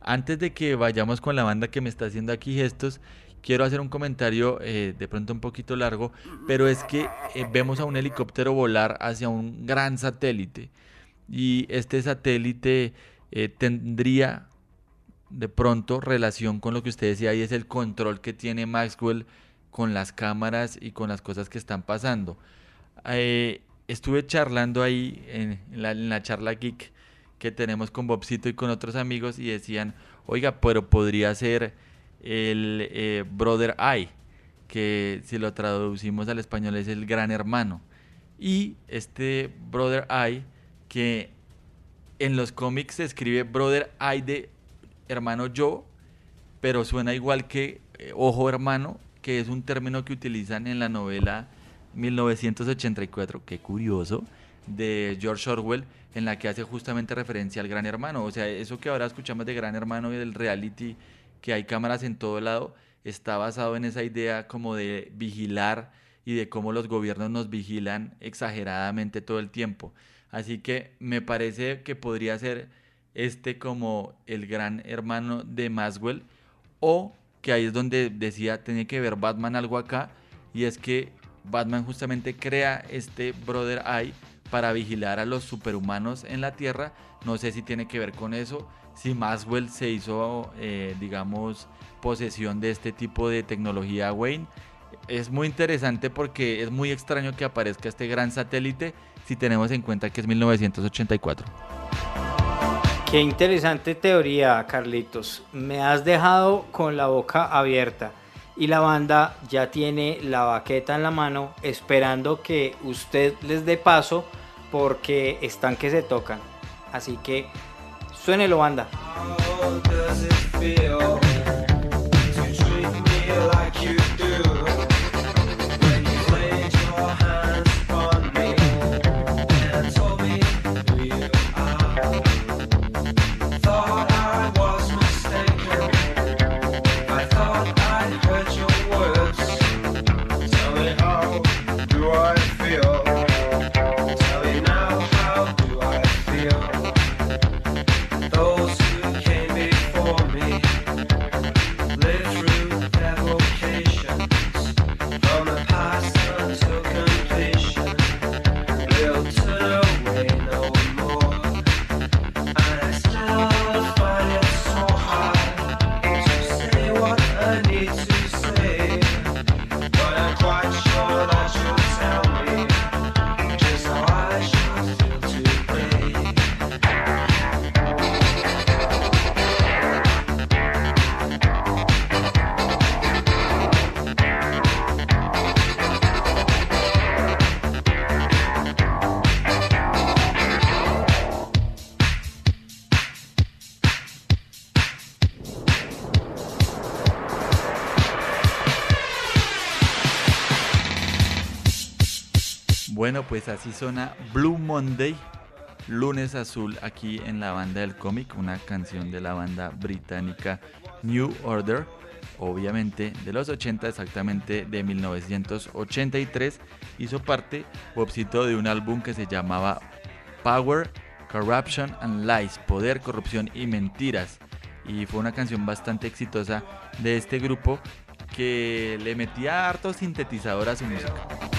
C: Antes de que vayamos con la banda que me está haciendo aquí gestos, quiero hacer un comentario de pronto un poquito largo, pero es que vemos a un helicóptero volar hacia un gran satélite y este satélite tendría de pronto relación con lo que usted decía y es el control que tiene Maxwell con las cámaras y con las cosas que están pasando. Estuve charlando ahí en la charla geek que tenemos con Bobcito y con otros amigos y decían, oiga, pero podría ser el Brother Eye, que si lo traducimos al español es el gran hermano. Y este Brother Eye, que en los cómics se escribe Brother Eye de hermano yo, pero suena igual que ojo hermano, que es un término que utilizan en la novela 1984, qué curioso, de George Orwell, en la que hace justamente referencia al gran hermano. O sea, eso que ahora escuchamos de gran hermano y del reality, que hay cámaras en todo lado, está basado en esa idea como de vigilar y de cómo los gobiernos nos vigilan exageradamente todo el tiempo. Así que me parece que podría ser como el gran hermano de Maxwell, o que ahí es donde decía, tiene que ver Batman algo acá, y es que Batman justamente crea este Brother Eye para vigilar a los superhumanos en la Tierra. No sé si tiene que ver con eso, si Maxwell se hizo, digamos, posesión de este tipo de tecnología Wayne. Es muy interesante porque es muy extraño que aparezca este gran satélite si tenemos en cuenta que es 1984.
D: Qué interesante teoría, Carlitos. Me has dejado con la boca abierta. Y la banda ya tiene la baqueta en la mano esperando que usted les dé paso porque están que se tocan. Así que suénelo, banda.
C: Bueno, pues así suena Blue Monday, Lunes Azul, aquí en la banda del cómic, una canción de la banda británica New Order, obviamente de los 80, exactamente de 1983. Hizo parte, Bobcito, de un álbum que se llamaba Power, Corruption and Lies, Poder, Corrupción y Mentiras, y fue una canción bastante exitosa de este grupo que le metía harto sintetizador a su música.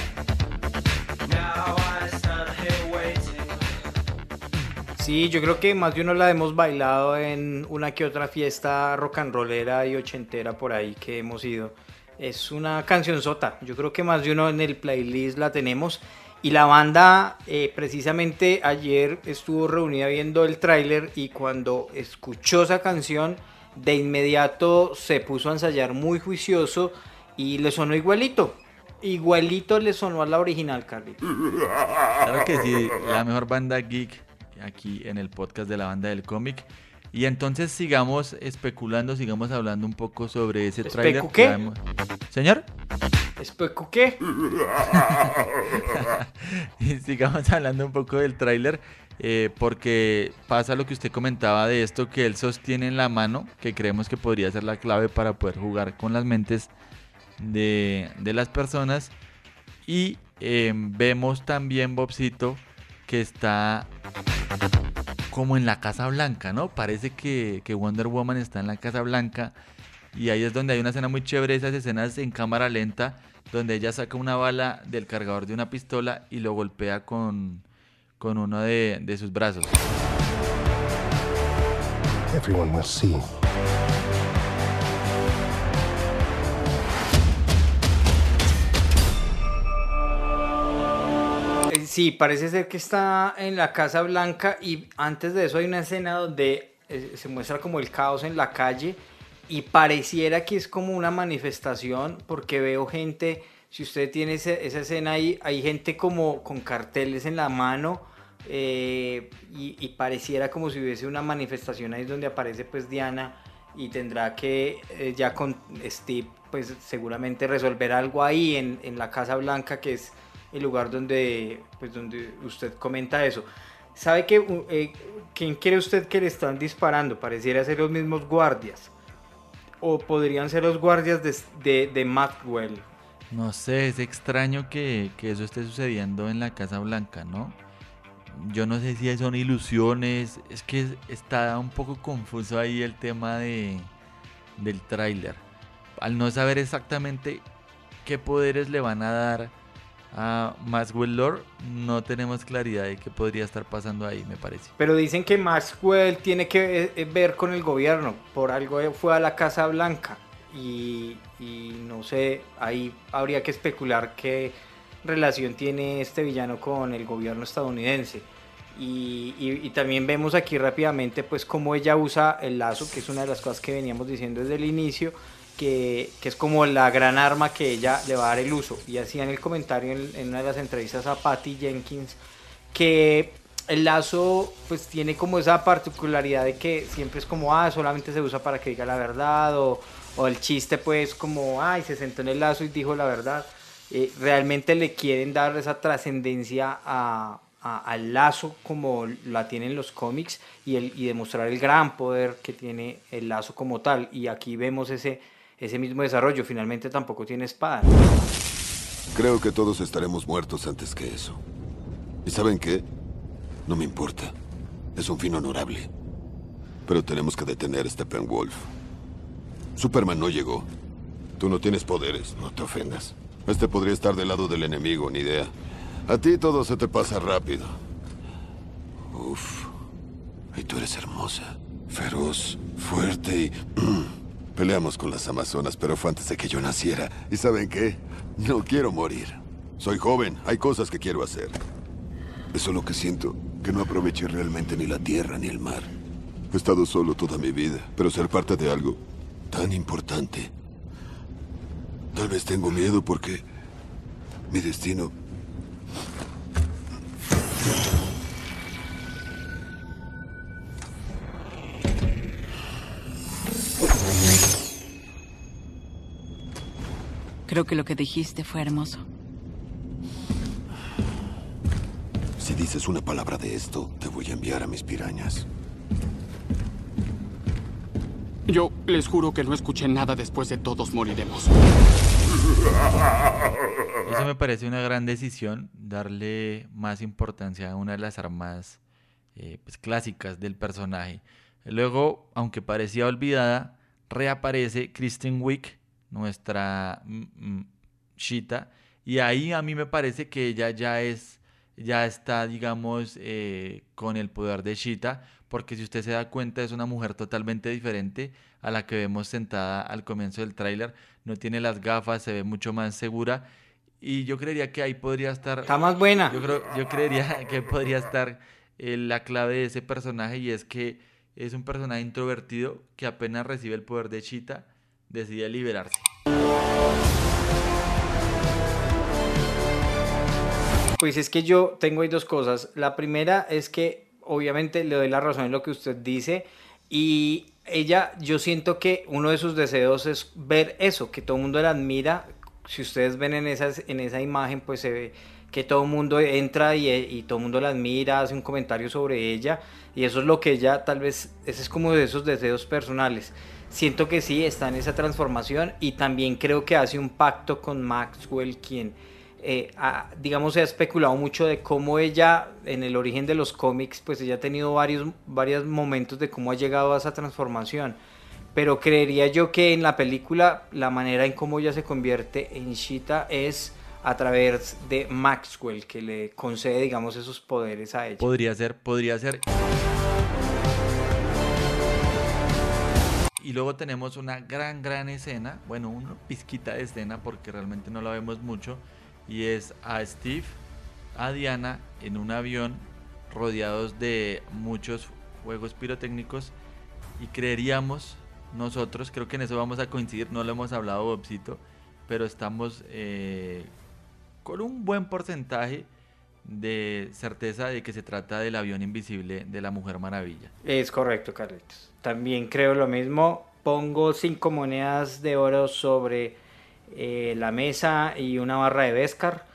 D: Sí, yo creo que más de uno la hemos bailado en una que otra fiesta rock and rollera y ochentera por ahí que hemos ido. Es una cancionzota, yo creo que más de uno en el playlist la tenemos. Y la banda precisamente ayer estuvo reunida viendo el tráiler y cuando escuchó esa canción de inmediato se puso a ensayar muy juicioso y le sonó igualito. Igualito le sonó a la original, Carlitos.
C: Claro que sí, la mejor banda geek aquí en el podcast de la banda del cómic. Y entonces sigamos especulando, sigamos hablando un poco sobre ese tráiler.
D: ¿Especu qué?
C: ¿Señor?
D: ¿Especu qué?
C: Y sigamos hablando un poco del tráiler, porque pasa lo que usted comentaba de esto que él sostiene en la mano, que creemos que podría ser la clave para poder jugar con las mentes de las personas. Y vemos también, Bobcito, que está como en la Casa Blanca, ¿no? Parece que Wonder Woman está en la Casa Blanca y ahí es donde hay una escena muy chévere, esas escenas en cámara lenta, donde ella saca una bala del cargador de una pistola y lo golpea con uno de sus brazos.
E: Everyone will see.
D: Sí, parece ser que está en la Casa Blanca y antes de eso hay una escena donde se muestra como el caos en la calle y pareciera que es como una manifestación porque veo gente, si usted tiene esa escena ahí, hay gente como con carteles en la mano y pareciera como si hubiese una manifestación ahí donde aparece pues Diana y tendrá que ya con Steve pues seguramente resolver algo ahí en la Casa Blanca, que es el lugar donde usted comenta eso. ¿Sabe quién cree usted que le están disparando? Pareciera ser los mismos guardias. O podrían ser los guardias de Maxwell.
C: No sé, es extraño que eso esté sucediendo en la Casa Blanca, ¿no? Yo no sé si son ilusiones. Es que está un poco confuso ahí el tema del tráiler. Al no saber exactamente qué poderes le van a dar a Maxwell Lord, no tenemos claridad de qué podría estar pasando ahí, me parece.
D: Pero dicen que Maxwell tiene que ver con el gobierno, por algo fue a la Casa Blanca y no sé, ahí habría que especular qué relación tiene este villano con el gobierno estadounidense. Y también vemos aquí rápidamente pues cómo ella usa el lazo, que es una de las cosas que veníamos diciendo desde el inicio, que es como la gran arma que ella le va a dar el uso. Y hacían el comentario en una de las entrevistas a Patty Jenkins que el lazo pues tiene como esa particularidad de que siempre es como solamente se usa para que diga la verdad, o el chiste pues como se sentó en el lazo y dijo la verdad. Realmente le quieren dar esa trascendencia al lazo como la tienen los cómics y demostrar el gran poder que tiene el lazo como tal, y aquí vemos ese mismo desarrollo. Finalmente tampoco tiene espada.
J: Creo que todos estaremos muertos antes que eso. ¿Y saben qué? No me importa. Es un fin honorable. Pero tenemos que detener a Steppenwolf. Superman no llegó. Tú no tienes poderes, no te ofendas. Este podría estar del lado del enemigo, ni idea. A ti todo se te pasa rápido. Uf. Y tú eres hermosa, feroz, fuerte y... Peleamos con las Amazonas, pero fue antes de que yo naciera. ¿Y saben qué? No quiero morir. Soy joven, hay cosas que quiero hacer. Eso es lo que siento, que no aproveché realmente ni la tierra ni el mar. He estado solo toda mi vida, pero ser parte de algo tan importante. Tal vez tengo miedo porque mi destino...
K: Creo que lo que dijiste fue hermoso.
J: Si dices una palabra de esto, te voy a enviar a mis pirañas.
L: Yo les juro que no escuché nada después de Todos moriremos.
C: Eso me parece una gran decisión, darle más importancia a una de las armas pues, clásicas del personaje. Luego, aunque parecía olvidada, reaparece Kristen Wiig, nuestra Cheetah, y ahí a mí me parece que ella ya está, digamos, con el poder de Cheetah, porque si usted se da cuenta es una mujer totalmente diferente a la que vemos sentada al comienzo del tráiler. No tiene las gafas, se ve mucho más segura, y yo creería que ahí podría estar...
D: Está más buena.
C: Yo creería que podría estar la clave de ese personaje, y es que es un personaje introvertido que apenas recibe el poder de Cheetah decide liberarse.
D: Pues es que yo tengo ahí dos cosas. La primera es que obviamente le doy la razón en lo que usted dice, y ella, yo siento que uno de sus deseos es ver eso, que todo el mundo la admira. Si ustedes ven en esa imagen, pues se ve que todo el mundo entra y todo el mundo la admira, hace un comentario sobre ella, y eso es lo que ella, tal vez, ese es como de esos deseos personales. Siento que sí, está en esa transformación, y también creo que hace un pacto con Maxwell, quien digamos, se ha especulado mucho de cómo ella, en el origen de los cómics, pues ella ha tenido varios momentos de cómo ha llegado a esa transformación. Pero creería yo que en la película la manera en cómo ella se convierte en Cheetah es a través de Maxwell, que le concede, digamos, esos poderes a ella.
C: Podría ser. Y luego tenemos una gran escena, bueno, una pizquita de escena porque realmente no la vemos mucho, y es a Steve, a Diana en un avión rodeados de muchos fuegos pirotécnicos, y creeríamos nosotros, creo que en eso vamos a coincidir, no lo hemos hablado, Bobcito, pero estamos con un buen porcentaje de certeza de que se trata del avión invisible de la Mujer Maravilla.
D: Es correcto, Carlitos. También creo lo mismo. Pongo 5 monedas de oro sobre la mesa y una barra de Beskar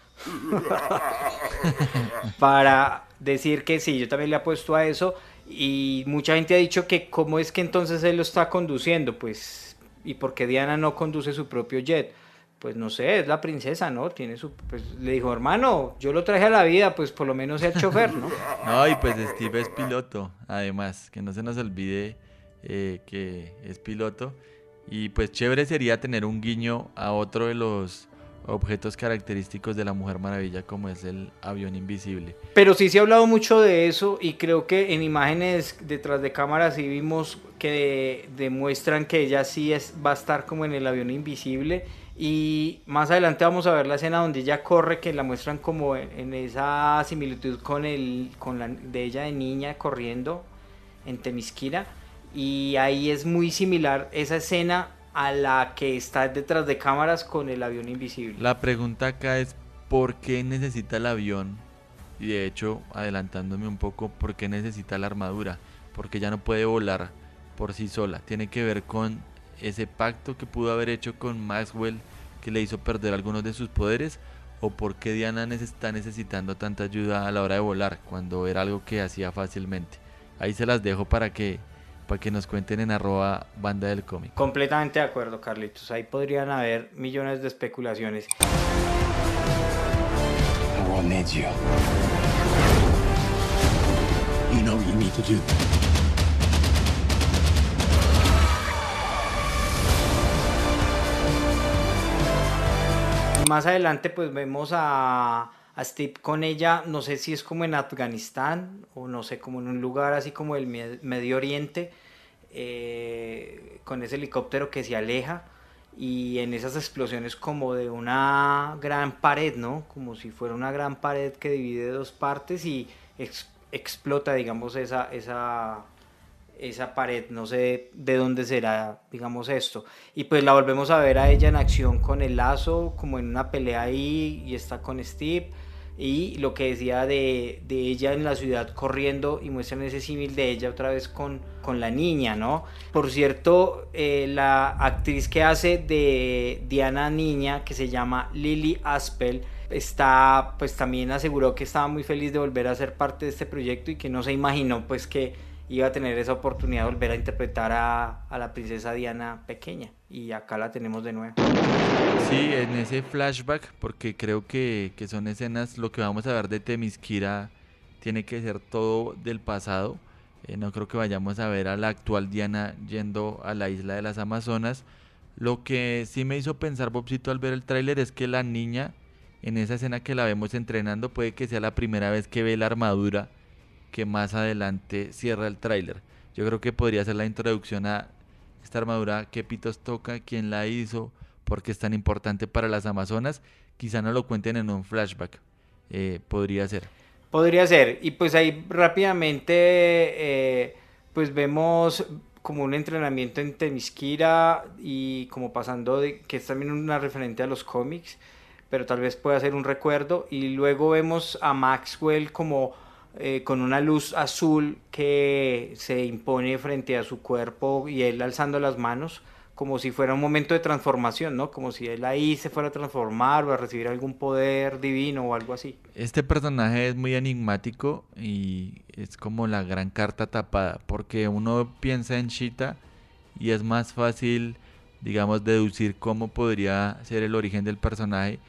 D: para decir que sí, yo también le apuesto a eso. Y mucha gente ha dicho que cómo es que entonces él lo está conduciendo, pues, y por qué Diana no conduce su propio jet. Pues no sé, es la princesa, ¿no? Pues le dijo, hermano, yo lo traje a la vida, pues por lo menos sea el chofer, ¿no?
C: No, y pues Steve es piloto, además, que no se nos olvide que es piloto. Y pues chévere sería tener un guiño a otro de los objetos característicos de la Mujer Maravilla, como es el avión invisible.
D: Pero sí se ha hablado mucho de eso, y creo que en imágenes detrás de cámara sí vimos que demuestran que ella sí va a estar como en el avión invisible. Y más adelante vamos a ver la escena donde ella corre, que la muestran como en esa similitud con la de ella de niña corriendo en Themyscira. Y ahí es muy similar esa escena a la que está detrás de cámaras con el avión invisible.
C: La pregunta acá es ¿por qué necesita el avión? Y de hecho, adelantándome un poco, ¿por qué necesita la armadura? Porque ya no puede volar por sí sola. Tiene que ver con ese pacto que pudo haber hecho con Maxwell, que le hizo perder algunos de sus poderes, o por qué Diana está necesitando tanta ayuda a la hora de volar cuando era algo que hacía fácilmente. Ahí se las dejo para que nos cuenten en @banda del cómic.
D: Completamente de acuerdo, Carlitos. Ahí podrían haber millones de especulaciones.
E: The world needs you. You know what you need to do.
D: Más adelante pues vemos a Steve con ella, no sé si es como en Afganistán o no sé, como en un lugar así como el Medio Oriente, con ese helicóptero que se aleja y en esas explosiones como de una gran pared, ¿no? Como si fuera una gran pared que divide dos partes y explota, digamos, esa pared, no sé de dónde será, digamos, esto. Y pues la volvemos a ver a ella en acción con el lazo, como en una pelea ahí, y está con Steve. Y lo que decía de ella en la ciudad corriendo, y muestran ese símil de ella otra vez con la niña, ¿no? Por cierto, la actriz que hace de Diana niña, que se llama Lily Aspel, pues también aseguró que estaba muy feliz de volver a ser parte de este proyecto y que no se imaginó pues que iba a tener esa oportunidad de volver a interpretar a la princesa Diana pequeña, y acá la tenemos de nuevo.
C: Sí, en ese flashback, porque creo que son escenas, lo que vamos a ver de Themyscira tiene que ser todo del pasado. No creo que vayamos a ver a la actual Diana yendo a la isla de las Amazonas. Lo que sí me hizo pensar, Bobcito, al ver el tráiler es que la niña, en esa escena que la vemos entrenando, puede que sea la primera vez que ve la armadura que más adelante cierra el tráiler. Yo creo que podría ser la introducción a esta armadura, qué pitos toca, quién la hizo, por qué es tan importante para las Amazonas. Quizá no lo cuenten en un flashback. Podría ser.
D: Podría ser. Y pues ahí rápidamente pues vemos como un entrenamiento en Themyscira y como pasando que es también una referente a los cómics, pero tal vez pueda ser un recuerdo. Y luego vemos a Maxwell como con una luz azul que se impone frente a su cuerpo y él alzando las manos como si fuera un momento de transformación, ¿no? Como si él ahí se fuera a transformar o a recibir algún poder divino o algo así.
C: Este personaje es muy enigmático y es como la gran carta tapada, porque uno piensa en Cheetah y es más fácil, digamos, deducir cómo podría ser el origen del personaje,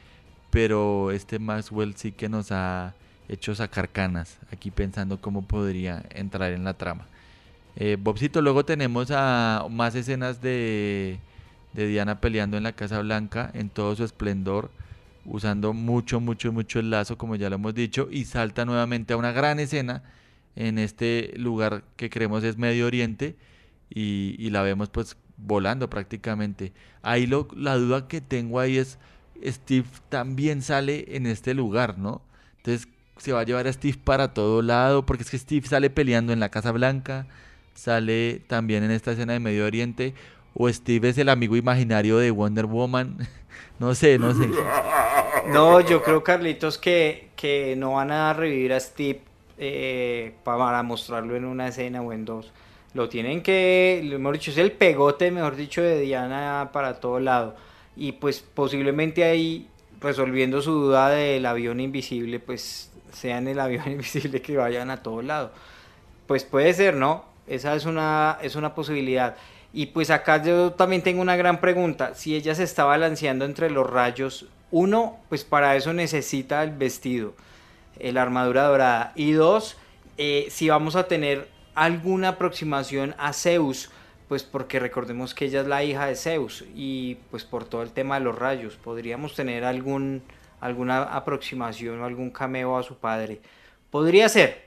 C: pero este Maxwell sí que nos ha hecho sacar canas aquí pensando cómo podría entrar en la trama. Bobcito, luego tenemos a más escenas de Diana peleando en la Casa Blanca en todo su esplendor, usando mucho el lazo, como ya lo hemos dicho, y salta nuevamente a una gran escena en este lugar que creemos es Medio Oriente, y la vemos pues volando prácticamente. Ahí la duda que tengo ahí es, Steve también sale en este lugar, ¿no? Entonces se va a llevar a Steve para todo lado, porque es que Steve sale peleando en la Casa Blanca, sale también en esta escena de Medio Oriente, o Steve es el amigo imaginario de Wonder Woman. No sé.
D: No, yo creo, Carlitos, que no van a revivir a Steve para mostrarlo en una escena o en dos. Lo tienen que, mejor dicho, es el pegote, mejor dicho, de Diana para todo lado. Y pues posiblemente ahí, resolviendo su duda del avión invisible, pues sea en el avión invisible que vayan a todo lado. Pues puede ser, ¿no? Esa es una posibilidad. Y pues acá yo también tengo una gran pregunta. Si ella se está balanceando entre los rayos, uno, pues para eso necesita el vestido, la armadura dorada. Y dos, si vamos a tener alguna aproximación a Zeus, pues porque recordemos que ella es la hija de Zeus, y pues por todo el tema de los rayos, podríamos tener alguna aproximación o algún cameo a su padre. Podría ser.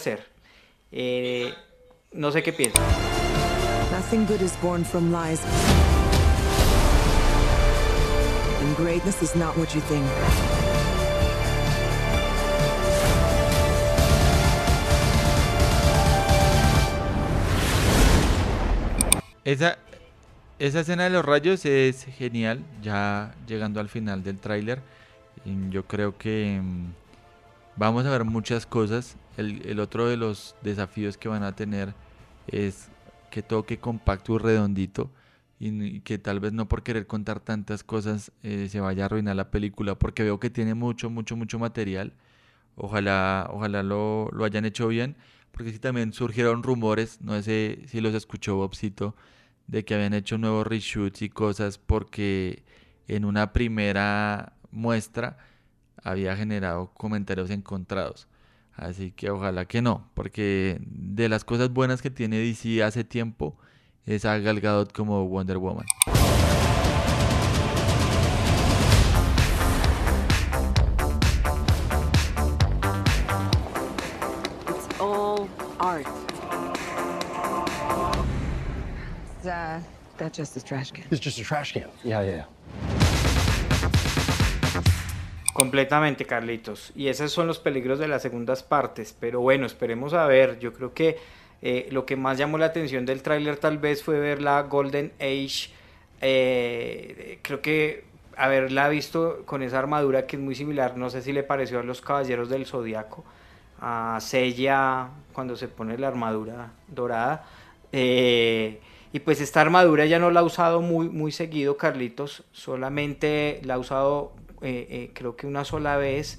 D: No sé qué piensan.
M: Nothing good is born from lies. And greatness is not what you think.
C: Esa escena de los rayos es genial, ya llegando al final del tráiler. Yo creo que vamos a ver muchas cosas. El otro de los desafíos que van a tener es que todo quede compacto y redondito, y que tal vez no por querer contar tantas cosas se vaya a arruinar la película, porque veo que tiene mucho material. Ojalá lo hayan hecho bien, porque sí también surgieron rumores, no sé si los escuchó Bobcito, de que habían hecho nuevos reshoots y cosas porque en una primera muestra había generado comentarios encontrados. Así que ojalá que no, porque de las cosas buenas que tiene DC hace tiempo es a Gal Gadot como Wonder Woman.
F: It's all art.
G: That's just a trash can.
E: It's just a trash can. Yeah.
D: Completamente, Carlitos. Y esos son los peligros de las segundas partes. Pero bueno, esperemos a ver. Yo creo que lo que más llamó la atención del tráiler tal vez fue ver la Golden Age. Creo que haberla visto con esa armadura que es muy similar. No sé si le pareció a los Caballeros del Zodiaco, a Seiya cuando se pone la armadura dorada. Y pues esta armadura ya no la ha usado muy seguido, Carlitos. Solamente la ha usado creo que una sola vez,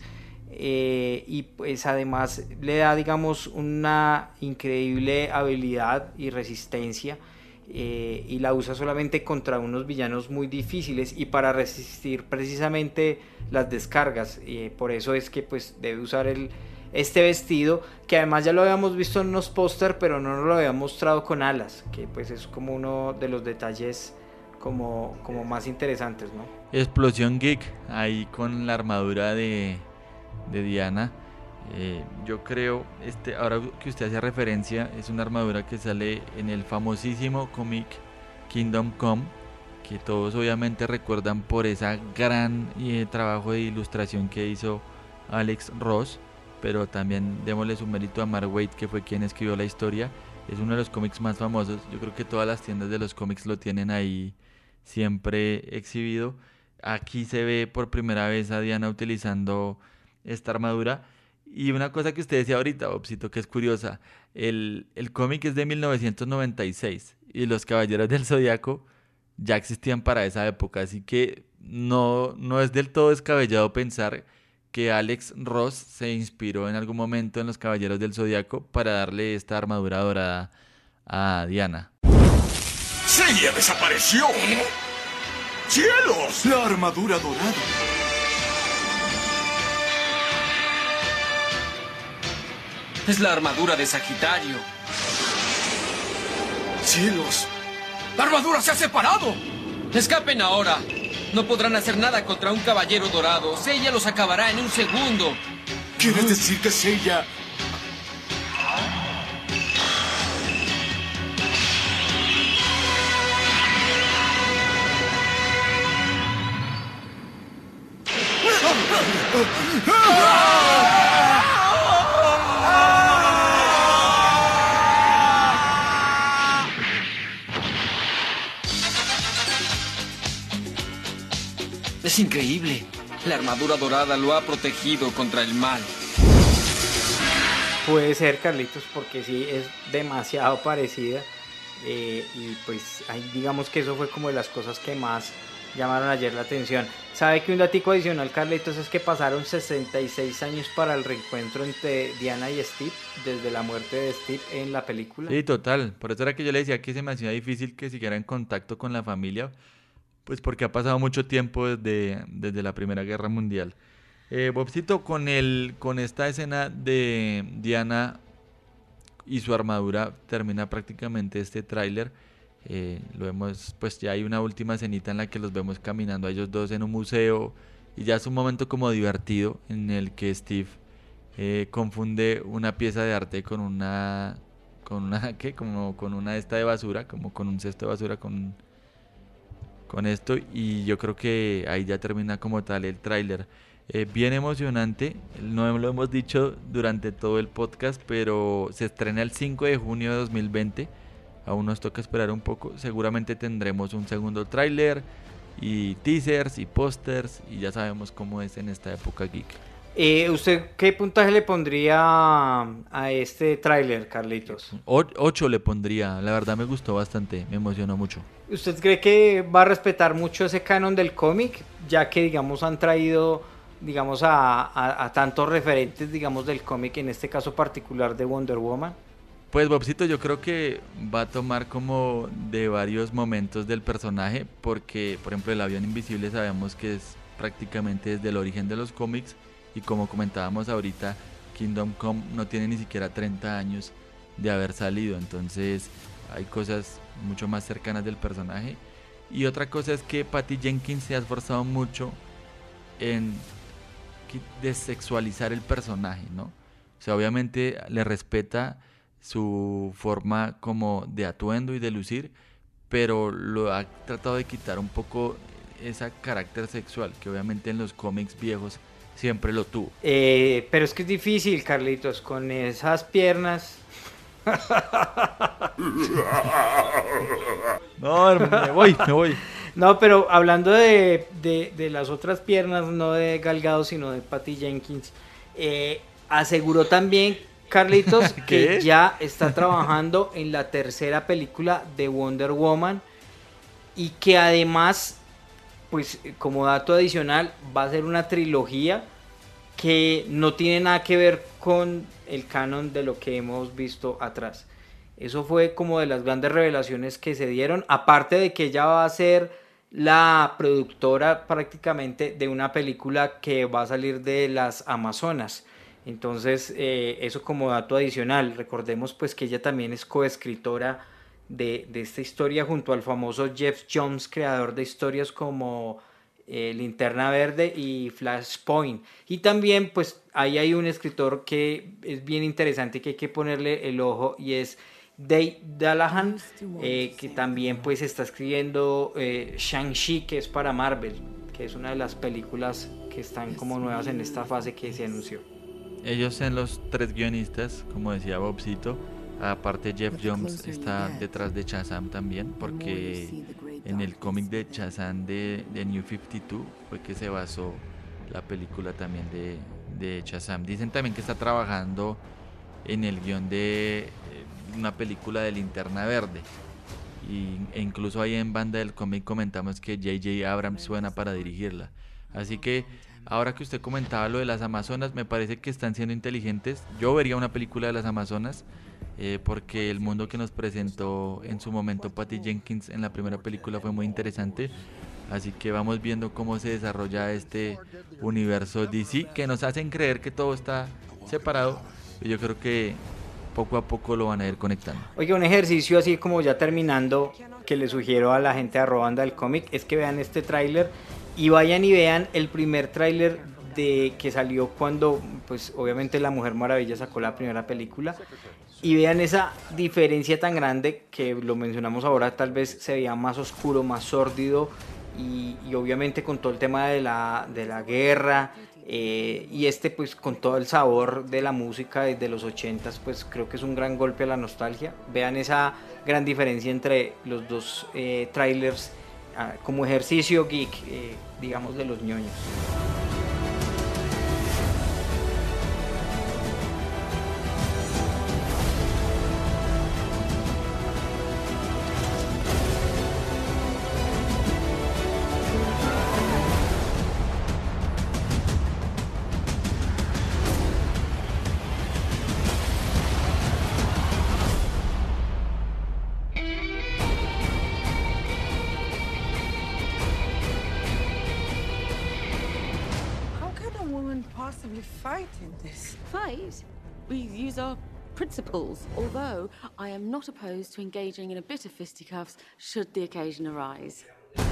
D: y pues además le da, digamos, una increíble habilidad y resistencia, y la usa solamente contra unos villanos muy difíciles y para resistir precisamente las descargas. Por eso es que pues debe usar este vestido, que además ya lo habíamos visto en unos póster, pero no nos lo habían mostrado con alas, que pues es como uno de los detalles como más interesantes, ¿no?
C: Explosión geek ahí con la armadura de Diana. Yo creo, ahora que usted hace referencia, es una armadura que sale en el famosísimo cómic Kingdom Come, que todos obviamente recuerdan por esa gran trabajo de ilustración que hizo Alex Ross, pero también démosle su mérito a Mark Waid, que fue quien escribió la historia. Es uno de los cómics más famosos. Yo creo que todas las tiendas de los cómics lo tienen ahí siempre exhibido. Aquí se ve por primera vez a Diana utilizando esta armadura. Y una cosa que usted decía ahorita, Bobcito, que es curiosa, el cómic es de 1996 y los Caballeros del Zodiaco ya existían para esa época, así que no es del todo descabellado pensar que Alex Ross se inspiró en algún momento en los Caballeros del Zodiaco para darle esta armadura dorada a Diana.
N: ¡Seiya desapareció! ¡Cielos! La armadura dorada.
O: Es la armadura de Sagitario.
N: ¡Cielos! ¡La armadura se ha separado!
O: ¡Escapen ahora! No podrán hacer nada contra un caballero dorado. Seiya los acabará en un segundo.
N: ¿Quieres decir que Seiya...
O: Es increíble. La armadura dorada lo ha protegido contra el mal.
D: Puede ser, Carlitos, porque sí es demasiado parecida. Y pues digamos que eso fue como de las cosas que más llamaron ayer la atención. ¿Sabe que un datico adicional, Carlitos, es que pasaron 66 años para el reencuentro entre Diana y Steve, desde la muerte de Steve en la película?
C: Sí, total. Por eso era que yo le decía que se me hacía difícil que siguiera en contacto con la familia, pues porque ha pasado mucho tiempo desde la Primera Guerra Mundial. Bobcito, con esta escena de Diana y su armadura termina prácticamente este tráiler. Lo vemos, pues ya hay una última escenita en la que los vemos caminando a ellos dos en un museo, y ya es un momento como divertido en el que Steve confunde una pieza de arte con una esta de basura, como con un cesto de basura con esto, y yo creo que ahí ya termina como tal el tráiler. Bien emocionante, no lo hemos dicho durante todo el podcast, pero se estrena el 5 de junio de 2020, aún nos toca esperar un poco, seguramente tendremos un segundo tráiler y teasers y pósters, y ya sabemos cómo es en esta época geek.
D: ¿Usted qué puntaje le pondría a este tráiler, Carlitos?
C: 8 le pondría, la verdad me gustó bastante, me emocionó mucho.
D: ¿Usted cree que va a respetar mucho ese canon del cómic, ya que digamos han traído digamos a tantos referentes digamos del cómic, en este caso particular de Wonder Woman?
C: Pues Bobcito, yo creo que va a tomar como de varios momentos del personaje, porque por ejemplo el avión invisible sabemos que es prácticamente desde el origen de los cómics, y como comentábamos ahorita, Kingdom Come no tiene ni siquiera 30 años de haber salido, entonces hay cosas mucho más cercanas del personaje. Y otra cosa es que Patty Jenkins se ha esforzado mucho en desexualizar el personaje, ¿no? O sea, obviamente le respeta su forma como de atuendo y de lucir, pero lo ha tratado de quitar un poco ese carácter sexual que obviamente en los cómics viejos siempre lo tuvo.
D: Pero es que es difícil, Carlitos, con esas piernas.
C: No, me voy.
D: No, pero hablando de las otras piernas, no de Gal Gadot, sino de Patty Jenkins, aseguró también, Carlitos, que ya está trabajando en la tercera película de Wonder Woman, y que además, pues como dato adicional, va a ser una trilogía que no tiene nada que ver con el canon de lo que hemos visto atrás. Eso fue como de las grandes revelaciones que se dieron, aparte de que ella va a ser la productora prácticamente de una película que va a salir de las Amazonas. Entonces eso como dato adicional. Recordemos pues que ella también es coescritora de esta historia junto al famoso Jeff Jones, creador de historias como Linterna Verde y Flashpoint. Y también pues ahí hay un escritor que es bien interesante, que hay que ponerle el ojo, y es Dave Dallahan, que también pues está escribiendo Shang-Chi, que es para Marvel, que es una de las películas que están como nuevas en esta fase que se anunció.
C: Ellos son los 3 guionistas, como decía Bobcito. Aparte Jeff Jones está detrás de Shazam también, porque en el cómic de Shazam de New 52 fue que se basó la película también de Shazam. Dicen también que está trabajando en el guión de una película de Linterna Verde, e incluso ahí en Banda del Cómic comentamos que J.J. Abrams suena para dirigirla. Así que ahora que usted comentaba lo de las Amazonas, me parece que están siendo inteligentes. Yo vería una película de las Amazonas, porque el mundo que nos presentó en su momento Patty Jenkins en la primera película fue muy interesante. Así que vamos viendo cómo se desarrolla este universo DC, que nos hacen creer que todo está separado, Yo creo que poco a poco lo van a ir conectando.
D: Oye, un ejercicio así como ya terminando que le sugiero a la gente de @banda del cómic es que vean este tráiler y vayan y vean el primer tráiler de que salió cuando pues obviamente La Mujer Maravilla sacó la primera película y vean esa diferencia tan grande que lo mencionamos ahora, tal vez se veía más oscuro, más sórdido y obviamente con todo el tema de la guerra y pues con todo el sabor de la música desde los 80s, pues creo que es un gran golpe a la nostalgia. Vean esa gran diferencia entre los dos trailers como ejercicio geek, digamos, de los ñoños.
P: Fight in this. Fight? We use our principles, although I am not opposed to engaging in a bit of fisticuffs should the occasion arise.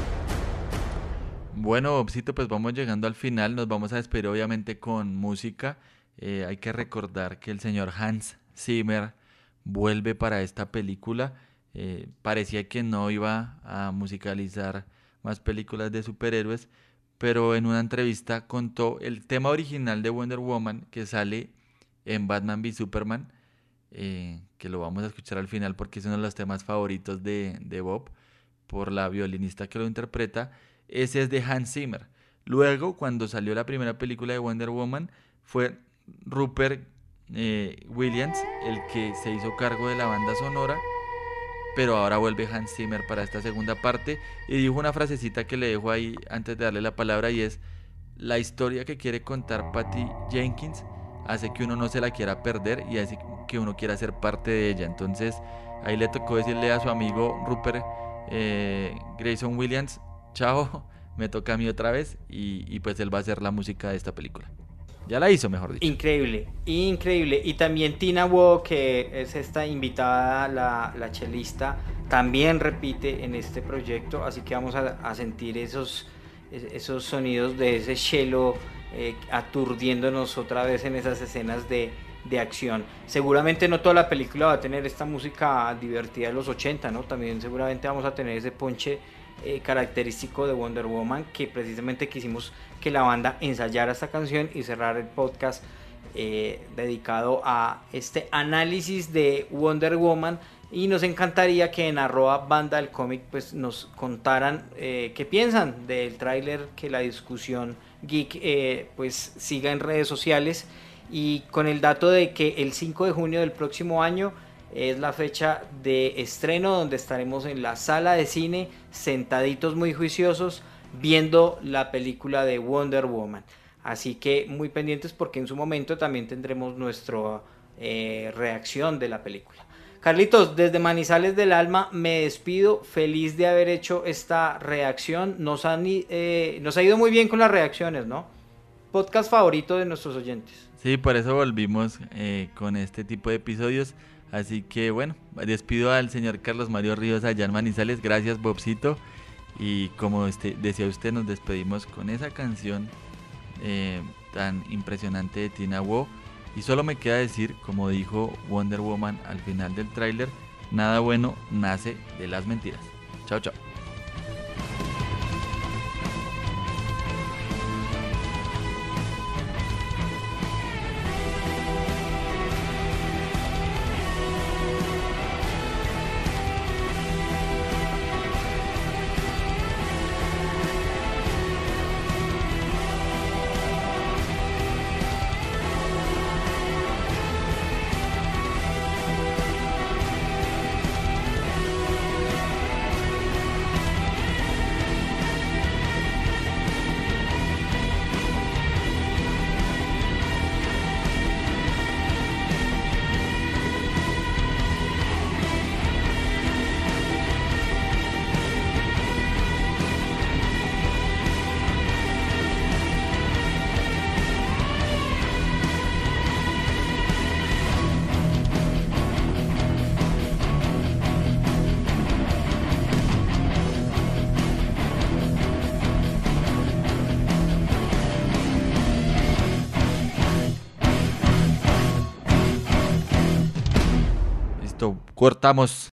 C: Bueno, Bobcito, pues vamos llegando al final, nos vamos a despedir obviamente con música. Hay que recordar que el señor Hans Zimmer vuelve para esta película. Parecía que no iba a musicalizar más películas de superhéroes, pero en una entrevista contó el tema original de Wonder Woman que sale en Batman v Superman, que lo vamos a escuchar al final porque es uno de los temas favoritos de Bob, por la violinista que lo interpreta. Ese es de Hans Zimmer. Luego, cuando salió la primera película de Wonder Woman, fue Rupert Williams el que se hizo cargo de la banda sonora, pero ahora vuelve Hans Zimmer para esta segunda parte y dijo una frasecita que le dejo ahí antes de darle la palabra, y es: la historia que quiere contar Patty Jenkins hace que uno no se la quiera perder y hace que uno quiera ser parte de ella. Entonces ahí le tocó decirle a su amigo Rupert Grayson Williams: chao, me toca a mí otra vez, y pues él va a hacer la música de esta película. Ya la hizo, mejor dicho.
D: Increíble, increíble. Y también Tina Wu, que es esta invitada, la chelista, también repite en este proyecto, así que vamos a sentir esos sonidos de ese cello aturdiéndonos otra vez en esas escenas de acción. Seguramente no toda la película va a tener esta música divertida de los 80, ¿no? También seguramente vamos a tener ese ponche característico de Wonder Woman, que precisamente quisimos que la banda ensayara esta canción y cerrar el podcast dedicado a este análisis de Wonder Woman. Y nos encantaría que en @banda del cómic pues nos contaran qué piensan del tráiler, que la discusión geek pues siga en redes sociales, y con el dato de que el 5 de junio del próximo año es la fecha de estreno, donde estaremos en la sala de cine sentaditos muy juiciosos viendo la película de Wonder Woman. Así que muy pendientes, porque en su momento también tendremos nuestra reacción de la película. Carlitos, desde Manizales del Alma me despido, feliz de haber hecho esta reacción. Nos ha ido muy bien con las reacciones, ¿no? Podcast favorito de nuestros oyentes.
C: Sí, por eso volvimos con este tipo de episodios. Así que bueno, despido al señor Carlos Mario Ríos allá en Manizales. Gracias, Bobcito. Y como decía usted, nos despedimos con esa canción tan impresionante de Tina Wu. Y solo me queda decir, como dijo Wonder Woman al final del tráiler: nada bueno nace de las mentiras. Chao, chao. cortamos.